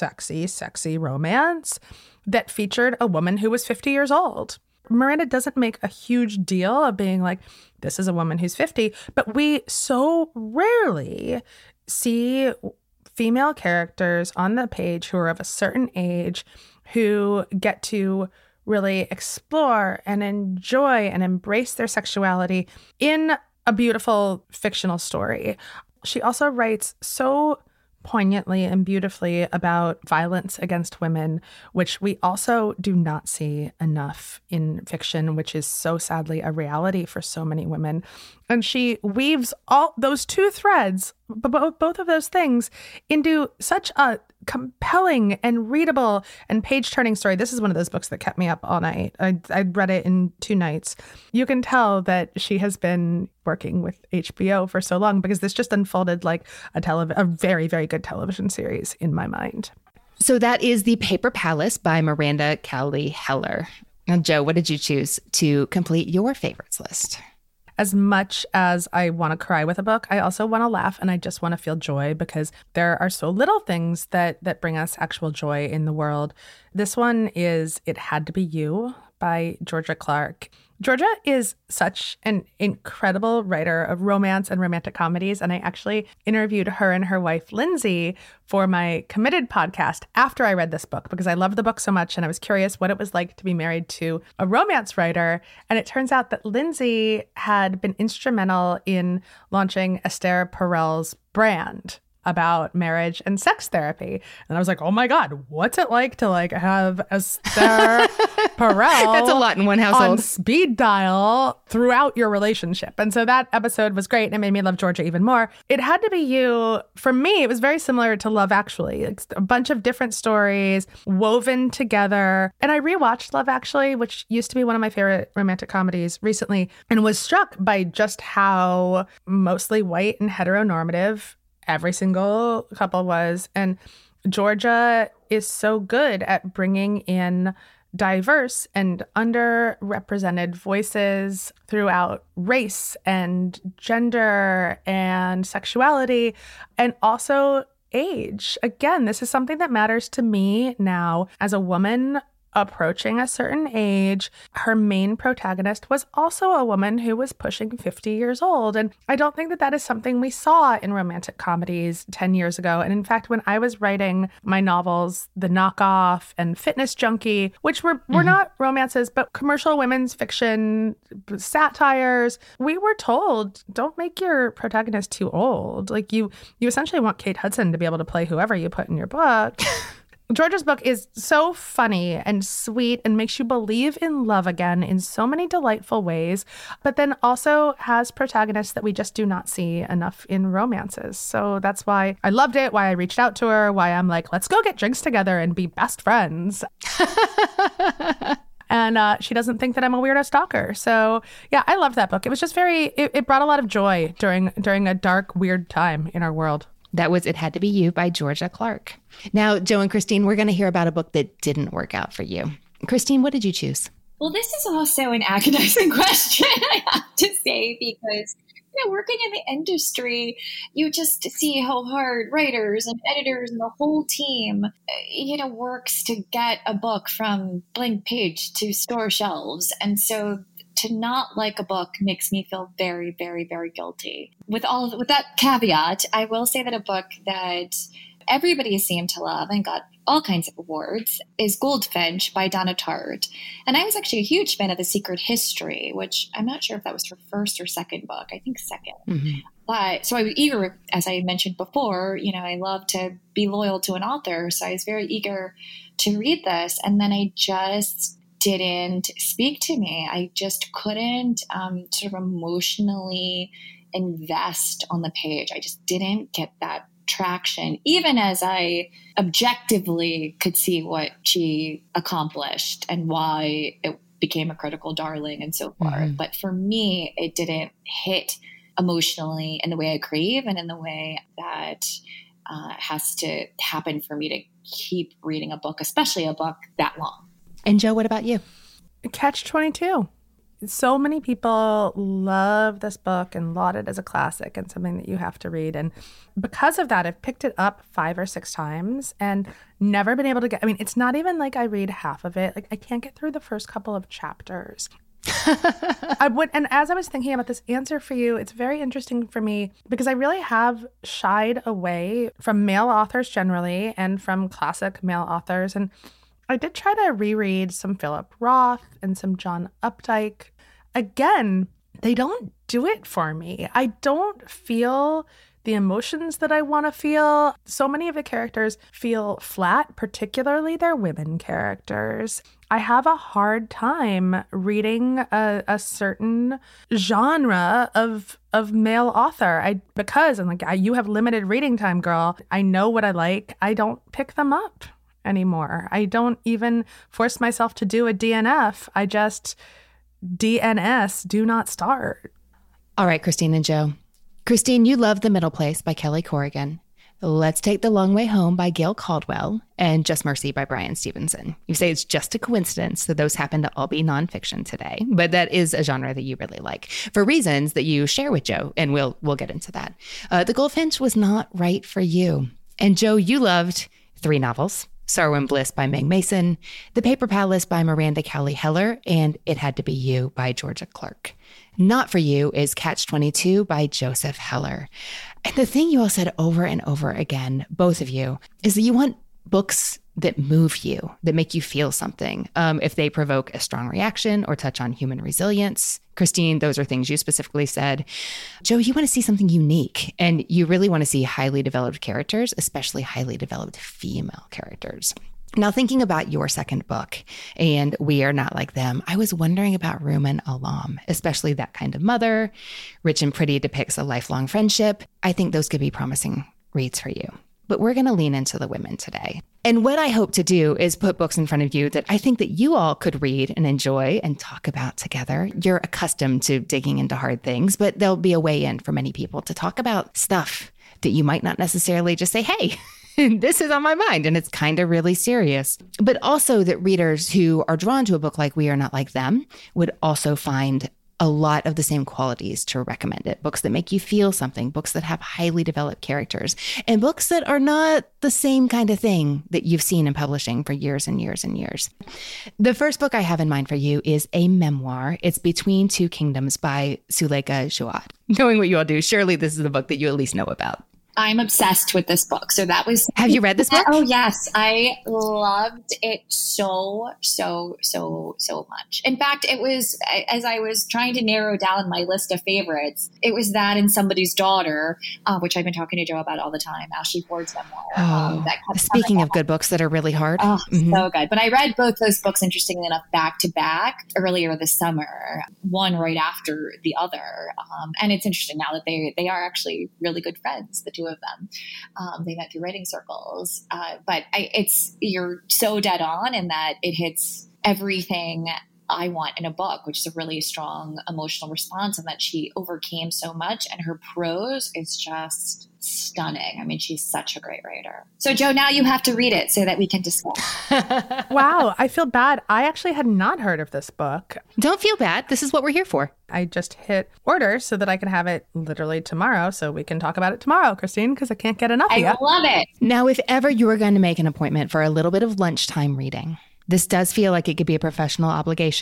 S1: romance that featured a woman who was 50 years old. Miranda doesn't make a huge deal of being like, this is a woman who's 50, but we so rarely see female characters on the page who are of a certain age who get to really explore and enjoy and embrace their sexuality in a beautiful fictional story. She also writes so poignantly and beautifully about violence against women, which we also do not see enough in fiction, which is so sadly a reality for so many women. And she weaves all those two threads, both of those things, into such a compelling and readable and page-turning story. This is one of those books that kept me up all night. I read it in 2 nights. You can tell that she has been working with HBO for so long because this just unfolded like a very, very good television series in my mind.
S2: So that is The Paper Palace by Miranda Cowley Heller. Now, Jo, what did you choose to complete your favorites list?
S1: As much as I want to cry with a book, I also want to laugh and I just want to feel joy because there are so little things that bring us actual joy in the world. This one is It Had to Be You by Georgia Clark. Georgia is such an incredible writer of romance and romantic comedies, and I actually interviewed her and her wife, Lindsay, for my Committed podcast after I read this book because I loved the book so much and I was curious what it was like to be married to a romance writer. And it turns out that Lindsay had been instrumental in launching Esther Perel's brand about marriage and sex therapy. And I was like, oh my God, what's it like to have Esther Perel
S2: That's a lot in one household.
S1: on speed dial throughout your relationship. And so that episode was great and it made me love Georgia even more. It Had to Be You, for me, it was very similar to Love Actually. It's a bunch of different stories woven together. And I rewatched Love Actually, which used to be one of my favorite romantic comedies recently, and was struck by just how mostly white and heteronormative every single couple was. And Georgia is so good at bringing in diverse and underrepresented voices throughout race and gender and sexuality and also age. Again, this is something that matters to me now as a woman approaching a certain age. Her main protagonist was also a woman who was pushing 50 years old. And I don't think that is something we saw in romantic comedies 10 years ago. And in fact, when I was writing my novels, The Knockoff and Fitness Junkie, which were not romances, but commercial women's fiction satires, we were told, don't make your protagonist too old. Like you essentially want Kate Hudson to be able to play whoever you put in your book. Georgia's book is so funny and sweet and makes you believe in love again in so many delightful ways, but then also has protagonists that we just do not see enough in romances. So that's why I loved it, why I reached out to her, why I'm like, let's go get drinks together and be best friends. And she doesn't think that I'm a weirdo stalker. So yeah, I loved that book. It was just it brought a lot of joy during a dark, weird time in our world.
S2: That was It Had to Be You by Georgia Clark. Now, Jo and Christine, we're going to hear about a book that didn't work out for you. Christine, what did you choose?
S6: Well, this is also an agonizing question, I have to say, because working in the industry, you just see how hard writers and editors and the whole team, works to get a book from blank page to store shelves. And so to not like a book makes me feel very, very, very guilty. With that caveat, I will say that a book that everybody seemed to love and got all kinds of awards is Goldfinch by Donna Tartt. And I was actually a huge fan of The Secret History, which I'm not sure if that was her first or second book. I think second. Mm-hmm. But so I was eager, as I mentioned before, I love to be loyal to an author. So I was very eager to read this. And then I just didn't speak to me. I just couldn't sort of emotionally invest on the page. I just didn't get that traction, even as I objectively could see what she accomplished and why it became a critical darling and so forth. Mm-hmm. But for me, it didn't hit emotionally in the way I crave and in the way that has to happen for me to keep reading a book, especially a book that long.
S2: And Jo, what about you?
S1: Catch-22. So many people love this book and laud it as a classic and something that you have to read. And because of that, I've picked it up 5 or 6 times and never been able to get, it's not even like I read half of it. Like I can't get through the first couple of chapters. And as I was thinking about this answer for you, it's very interesting for me because I really have shied away from male authors generally and from classic male authors. And I did try to reread some Philip Roth and some John Updike. Again, they don't do it for me. I don't feel the emotions that I want to feel. So many of the characters feel flat, particularly their women characters. I have a hard time reading a certain genre of male author. Because I'm like, you have limited reading time, girl. I know what I like. I don't pick them up anymore. I don't even force myself to do a DNF. I just DNS, do not start.
S2: All right, Christine and Jo. Christine, you love The Middle Place by Kelly Corrigan. Let's Take the Long Way Home by Gail Caldwell and Just Mercy by Bryan Stevenson. You say it's just a coincidence that those happen to all be nonfiction today, but that is a genre that you really like for reasons that you share with Jo, and we'll get into that. The Goldfinch was not right for you. And Jo, you loved 3 novels. Sarwin Bliss by Meg Mason, The Paper Palace by Miranda Cowley Heller, and It Had to Be You by Georgia Clark. Not for you is Catch-22 by Joseph Heller. And the thing you all said over and over again, both of you, is that you want books that move you, that make you feel something. If they provoke a strong reaction or touch on human resilience. Christine, those are things you specifically said. Jo, you want to see something unique, and you really want to see highly developed characters, especially highly developed female characters. Now, thinking about your second book, and We Are Not Like Them, I was wondering about Rumaan Alam, especially that kind of mother. Rich and Pretty depicts a lifelong friendship. I think those could be promising reads for you. But we're going to lean into the women today. And what I hope to do is put books in front of you that I think that you all could read and enjoy and talk about together. You're accustomed to digging into hard things, but there'll be a way in for many people to talk about stuff that you might not necessarily just say, hey, this is on my mind, and it's kind of really serious. But also that readers who are drawn to a book like We Are Not Like Them would also find a lot of the same qualities to recommend it. Books that make you feel something, books that have highly developed characters, and books that are not the same kind of thing that you've seen in publishing for years and years and years. The first book I have in mind for you is a memoir. It's Between Two Kingdoms by Suleika Jaouad. Knowing what you all do, surely this is the book that you at least know about.
S6: I'm obsessed with this book. So that was...
S2: Have you read this book?
S6: Oh, yes. I loved it so much. In fact, it was, as I was trying to narrow down my list of favorites, it was that and Somebody's Daughter, which I've been talking to Jo about all the time, Ashley Ford's memoir.
S2: Speaking of good books that are really hard.
S6: Oh, so good. But I read both those books, interestingly enough, back to back earlier this summer, one right after the other. And it's interesting now that they are actually really good friends, the two of them. They met through writing circles. But you're so dead on in that it hits everything I want in a book, which is a really strong emotional response, and that she overcame so much, and her prose is just stunning. I mean, she's such a great writer. So Jo, now you have to read it so that we can discuss.
S1: Wow, I feel bad. I actually had not heard of this book.
S2: Don't feel bad. This is what we're here for.
S1: I just hit order so that I can have it literally tomorrow, so we can talk about it tomorrow, Christine, because I can't get enough of
S6: I love it.
S2: Now, if ever you were going to make an appointment for a little bit of lunchtime reading, this does feel like it could be a professional obligation.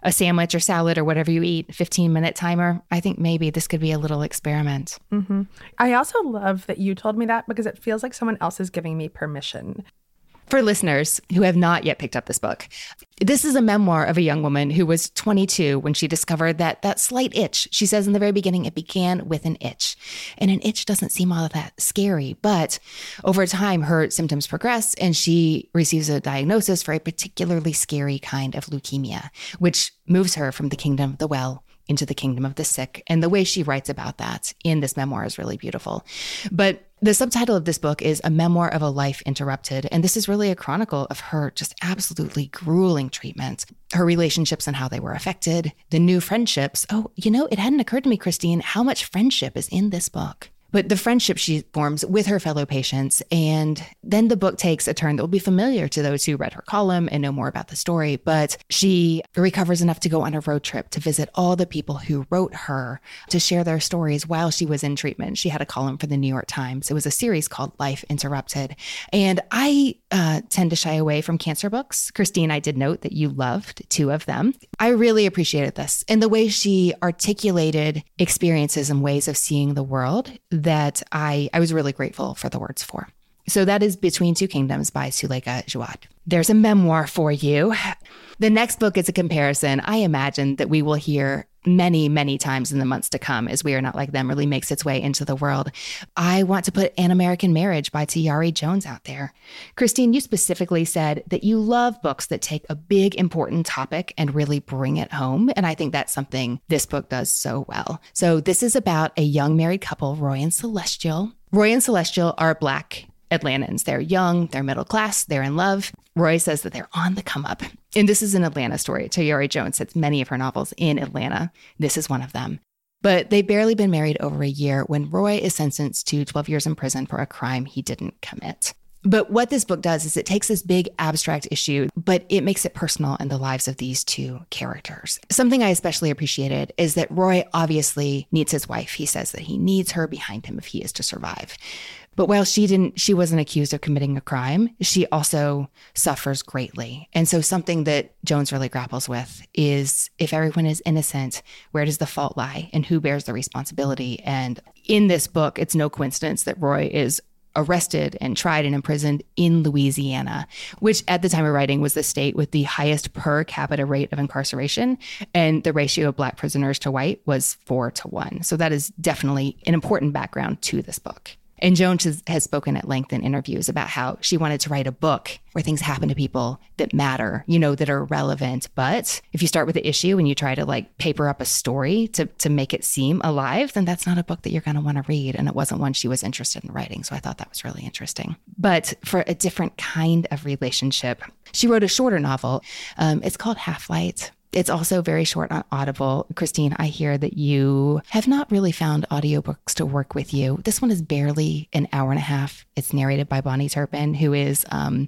S2: a sandwich or salad or whatever you eat, 15-minute timer, I think maybe this could be a little experiment.
S1: Mm-hmm. I also love that you told me that because it feels like someone else is giving me permission.
S2: For listeners who have not yet picked up this book, this is a memoir of a young woman who was 22 when she discovered that slight itch. She says in the very beginning, it began with an itch. And an itch doesn't seem all that scary, but over time, her symptoms progress and she receives a diagnosis for a particularly scary kind of leukemia, which moves her from the kingdom of the well into the kingdom of the sick. And the way she writes about that in this memoir is really beautiful. But the subtitle of this book is A Memoir of a Life Interrupted. And this is really a chronicle of her just absolutely grueling treatment, her relationships and how they were affected, the new friendships. Oh, it hadn't occurred to me, Christine, how much friendship is in this book. But the friendship she forms with her fellow patients. And then the book takes a turn that will be familiar to those who read her column and know more about the story. But she recovers enough to go on a road trip to visit all the people who wrote her, to share their stories while she was in treatment. She had a column for the New York Times. It was a series called Life Interrupted. And I tend to shy away from cancer books. Christine, I did note that you loved 2 of them. I really appreciated this and the way she articulated experiences and ways of seeing the world that I was really grateful for the words for. So that is Between Two Kingdoms by Suleika Jaouad. There's a memoir for you. The next book is a comparison I imagine that we will hear many, many times in the months to come as We Are Not Like Them really makes its way into the world. I want to put An American Marriage by Tayari Jones out there. Christine, you specifically said that you love books that take a big, important topic and really bring it home. And I think that's something this book does so well. So this is about a young married couple, Roy and Celestial. Roy and Celestial are Black Atlantans. They're young, they're middle class, they're in love. Roy says that they're on the come up. And this is an Atlanta story. Tayari Jones sets many of her novels in Atlanta. This is one of them. But they've barely been married over a year when Roy is sentenced to 12 years in prison for a crime he didn't commit. But what this book does is it takes this big abstract issue, but it makes it personal in the lives of these 2 characters. Something I especially appreciated is that Roy obviously needs his wife. He says that he needs her behind him if he is to survive. But while she wasn't accused of committing a crime, she also suffers greatly. And so something that Jones really grapples with is, if everyone is innocent, where does the fault lie and who bears the responsibility? And in this book, it's no coincidence that Roy is arrested and tried and imprisoned in Louisiana, which at the time of writing was the state with the highest per capita rate of incarceration. And the ratio of Black prisoners to white was 4-1. So that is definitely an important background to this book. And Jones has spoken at length in interviews about how she wanted to write a book where things happen to people that matter, that are relevant. But if you start with the issue and you try to paper up a story to make it seem alive, then that's not a book that you're going to want to read. And it wasn't one she was interested in writing. So I thought that was really interesting. But for a different kind of relationship, she wrote a shorter novel. It's called Half-Light. It's also very short on Audible. Christine, I hear that you have not really found audiobooks to work with you. This one is barely an hour and a half. It's narrated by Bonnie Turpin, who is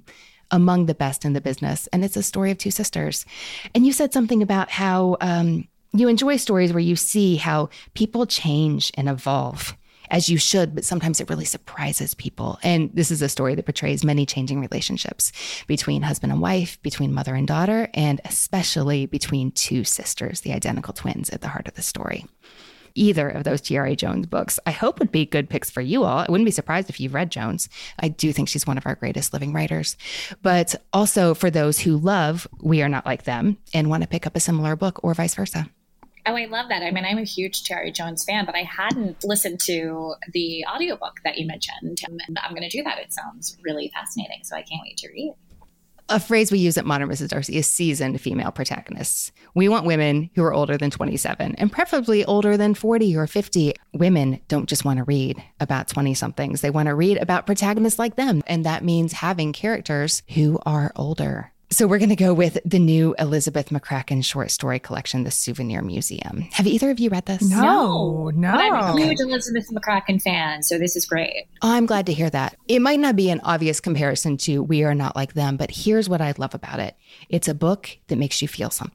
S2: among the best in the business. And it's a story of 2 sisters. And you said something about how you enjoy stories where you see how people change and evolve, as you should, but sometimes it really surprises people. And this is a story that portrays many changing relationships between husband and wife, between mother and daughter, and especially between 2 sisters, the identical twins at the heart of the story. Either of those Tayari Jones books, I hope, would be good picks for you all. I wouldn't be surprised if you've read Jones. I do think she's one of our greatest living writers. But also for those who love We Are Not Like Them and want to pick up a similar book or vice versa.
S6: Oh, I love that. I mean, I'm a huge Tayari Jones fan, but I hadn't listened to the audiobook that you mentioned. And I'm going to do that. It sounds really fascinating. So I can't wait to read.
S2: A phrase we use at Modern Mrs. Darcy is seasoned female protagonists. We want women who are older than 27 and preferably older than 40 or 50. Women don't just want to read about 20-somethings. They want to read about protagonists like them. And that means having characters who are older. So we're going to go with the new Elizabeth McCracken short story collection, The Souvenir Museum. Have either of you read this?
S1: No.
S6: But I'm a huge Elizabeth McCracken fan, so this is great.
S2: Oh, I'm glad to hear that. It might not be an obvious comparison to We Are Not Like Them, but here's what I love about it. It's a book that makes you feel something.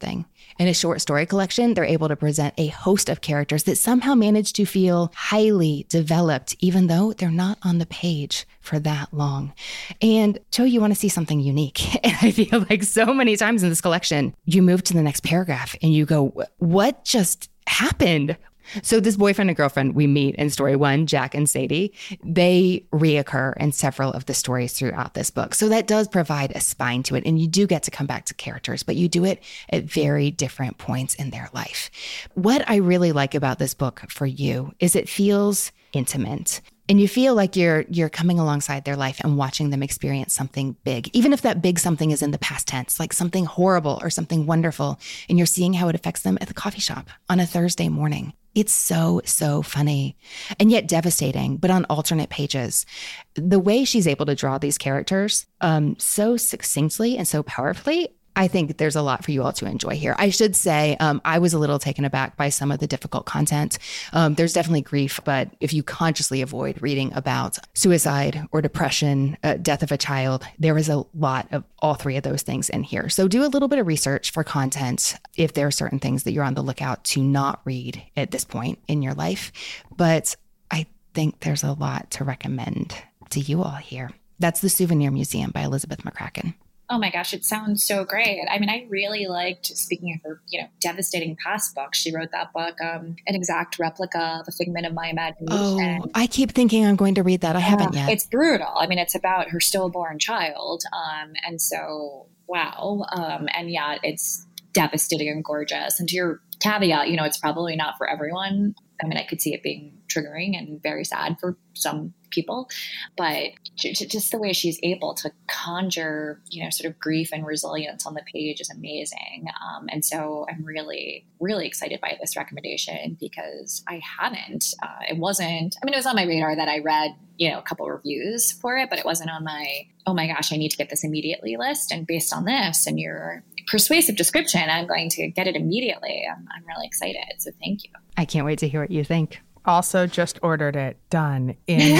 S2: In a short story collection, they're able to present a host of characters that somehow manage to feel highly developed, even though they're not on the page for that long. And Joe, you want to see something unique. And I feel like so many times in this collection, you move to the next paragraph and you go, what just happened? So this boyfriend and girlfriend we meet in story 1, Jack and Sadie, they reoccur in several of the stories throughout this book. So that does provide a spine to it. And you do get to come back to characters, but you do it at very different points in their life. What I really like about this book for you is it feels intimate. And you feel like you're coming alongside their life and watching them experience something big, even if that big something is in the past tense, like something horrible or something wonderful, and you're seeing how it affects them at the coffee shop on a Thursday morning. It's so, so funny and yet devastating, but on alternate pages. The way she's able to draw these characters so succinctly and so powerfully, I think there's a lot for you all to enjoy here. I should say I was a little taken aback by some of the difficult content. There's definitely grief, but if you consciously avoid reading about suicide or depression, death of a child, there is a lot of all three of those things in here. So do a little bit of research for content if there are certain things that you're on the lookout to not read at this point in your life. But I think there's a lot to recommend to you all here. That's The Souvenir Museum by Elizabeth McCracken.
S6: Oh my gosh, it sounds so great. I mean, I really liked, speaking of her, devastating past books, she wrote that book, An Exact Replica of a Figment of My Imagination.
S2: Oh, I keep thinking I'm going to read that. I haven't yet.
S6: It's brutal. I mean, it's about her stillborn child. And so, wow. And yeah, it's devastating and gorgeous. And to your caveat, it's probably not for everyone. I mean, I could see it being triggering and very sad for some people, but just the way she's able to conjure, sort of grief and resilience on the page is amazing. And so I'm really, really excited by this recommendation because I haven't, it was on my radar that I read, a couple reviews for it, but it wasn't on my, oh my gosh, I need to get this immediately list. And based on this and your persuasive description, I'm going to get it immediately. I'm really excited. So thank you.
S2: I can't wait to hear what you think.
S1: Also just ordered it. Done.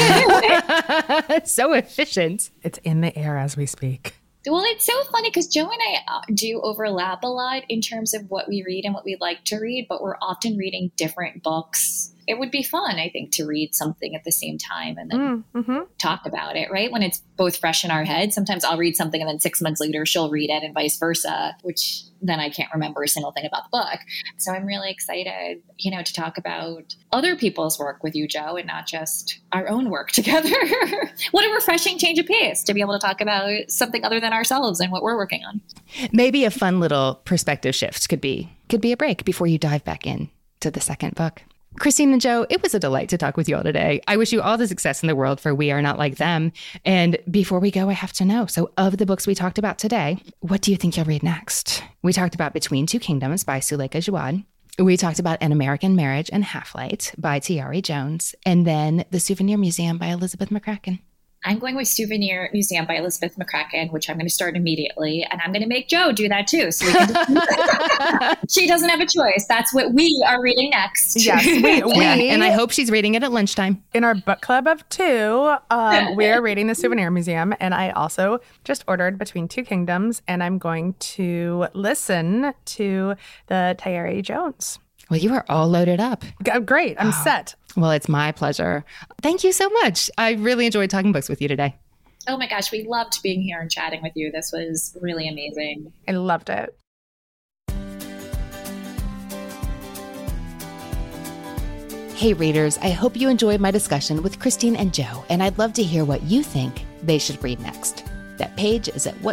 S2: So efficient.
S1: It's in the air as we speak.
S6: Well, it's so funny because Joe and I do overlap a lot in terms of what we read and what we like to read, but we're often reading different books. It would be fun, I think, to read something at the same time and then talk about it, right? When it's both fresh in our head. Sometimes I'll read something and then 6 months later she'll read it and vice versa, which then I can't remember a single thing about the book. So I'm really excited, to talk about other people's work with you, Joe, and not just our own work together. What a refreshing change of pace to be able to talk about something other than ourselves and what we're working on.
S2: Maybe a fun little perspective shift could be a break before you dive back in to the second book. Christine and Joe, it was a delight to talk with you all today. I wish you all the success in the world for We Are Not Like Them. And before we go, I have to know, so of the books we talked about today, what do you think you'll read next? We talked about Between Two Kingdoms by Suleika Jaouad. We talked about An American Marriage and Half-Light by Tayari Jones. And then The Souvenir Museum by Elizabeth McCracken.
S6: I'm going with Souvenir Museum by Elizabeth McCracken, which I'm going to start immediately. And I'm going to make Joe do that too. So we can she doesn't have a choice. That's what we are reading next.
S1: Yes, we
S2: and I hope she's reading it at lunchtime.
S1: In our book club of 2, we are reading The Souvenir Museum. And I also just ordered Between Two Kingdoms. And I'm going to listen to the Tayari Jones.
S2: Well, you are all loaded up.
S1: Great. I'm set.
S2: Well, it's my pleasure. Thank you so much. I really enjoyed talking books with you today.
S6: Oh my gosh, we loved being here and chatting with you. This was really amazing.
S1: I loved it.
S2: Hey readers, I hope you enjoyed my discussion with Christine and Joe, and I'd love to hear what you think they should read next. That page is at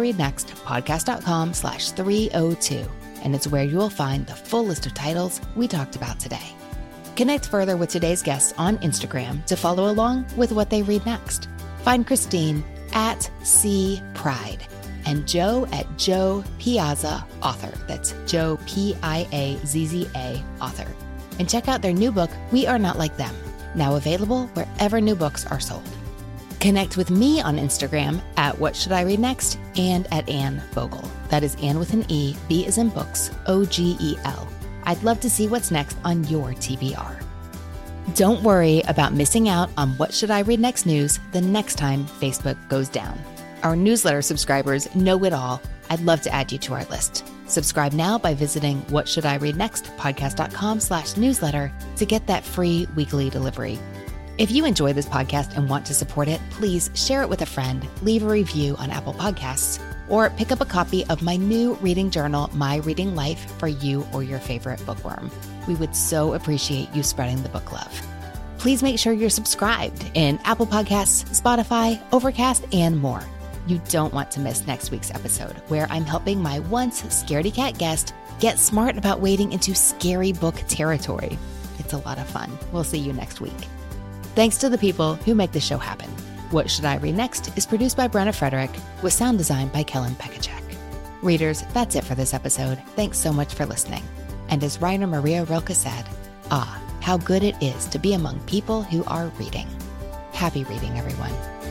S2: whatshouldireadnext.podcast.com/302, and it's where you will find the full list of titles we talked about today. Connect further with today's guests on Instagram to follow along with what they read next. Find Christine at C Pride and Joe at Joe Piazza Author. That's Joe Piazza Author. And check out their new book, We Are Not Like Them, now available wherever new books are sold. Connect with me on Instagram at What Should I Read Next and at Anne Vogel. That is Anne with an E, B as in books, OGEL. I'd love to see what's next on your TBR. Don't worry about missing out on What Should I Read Next news the next time Facebook goes down. Our newsletter subscribers know it all. I'd love to add you to our list. Subscribe now by visiting whatshouldireadnextpodcast.com/newsletter to get that free weekly delivery. If you enjoy this podcast and want to support it, please share it with a friend, leave a review on Apple Podcasts, or pick up a copy of my new reading journal, My Reading Life, for you or your favorite bookworm. We would so appreciate you spreading the book love. Please make sure you're subscribed in Apple Podcasts, Spotify, Overcast, and more. You don't want to miss next week's episode, where I'm helping my once scaredy cat guest get smart about wading into scary book territory. It's a lot of fun. We'll see you next week. Thanks to the people who make the show happen. What Should I Read Next is produced by Brenna Frederick with sound design by Kellen Pekacek. Readers, that's it for this episode. Thanks so much for listening. And as Rainer Maria Rilke said, how good it is to be among people who are reading. Happy reading, everyone.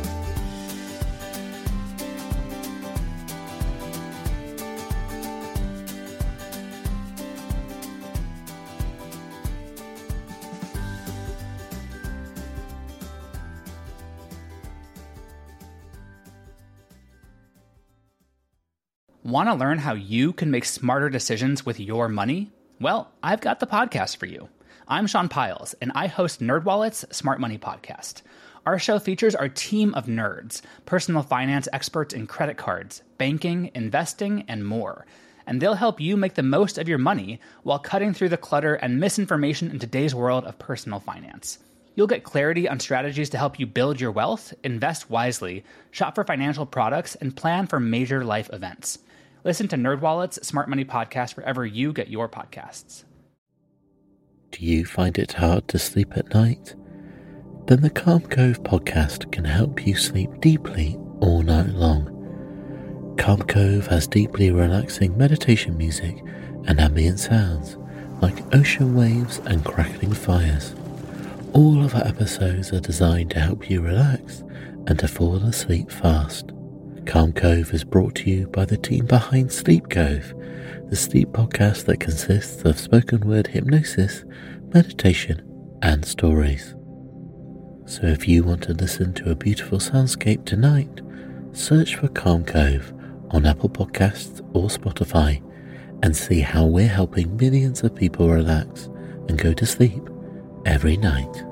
S5: Want to learn how you can make smarter decisions with your money? Well, I've got the podcast for you. I'm Sean Piles, and I host NerdWallet's Smart Money Podcast. Our show features our team of nerds, personal finance experts in credit cards, banking, investing, and more. And they'll help you make the most of your money while cutting through the clutter and misinformation in today's world of personal finance. You'll get clarity on strategies to help you build your wealth, invest wisely, shop for financial products, and plan for major life events. Listen to NerdWallet's Smart Money Podcast wherever you get your podcasts.
S7: Do you find it hard to sleep at night? Then the Calm Cove podcast can help you sleep deeply all night long. Calm Cove has deeply relaxing meditation music and ambient sounds like ocean waves and crackling fires. All of our episodes are designed to help you relax and to fall asleep fast. Calm Cove is brought to you by the team behind Sleep Cove, the sleep podcast that consists of spoken word hypnosis, meditation, and stories. So if you want to listen to a beautiful soundscape tonight, search for Calm Cove on Apple Podcasts or Spotify and see how we're helping millions of people relax and go to sleep every night.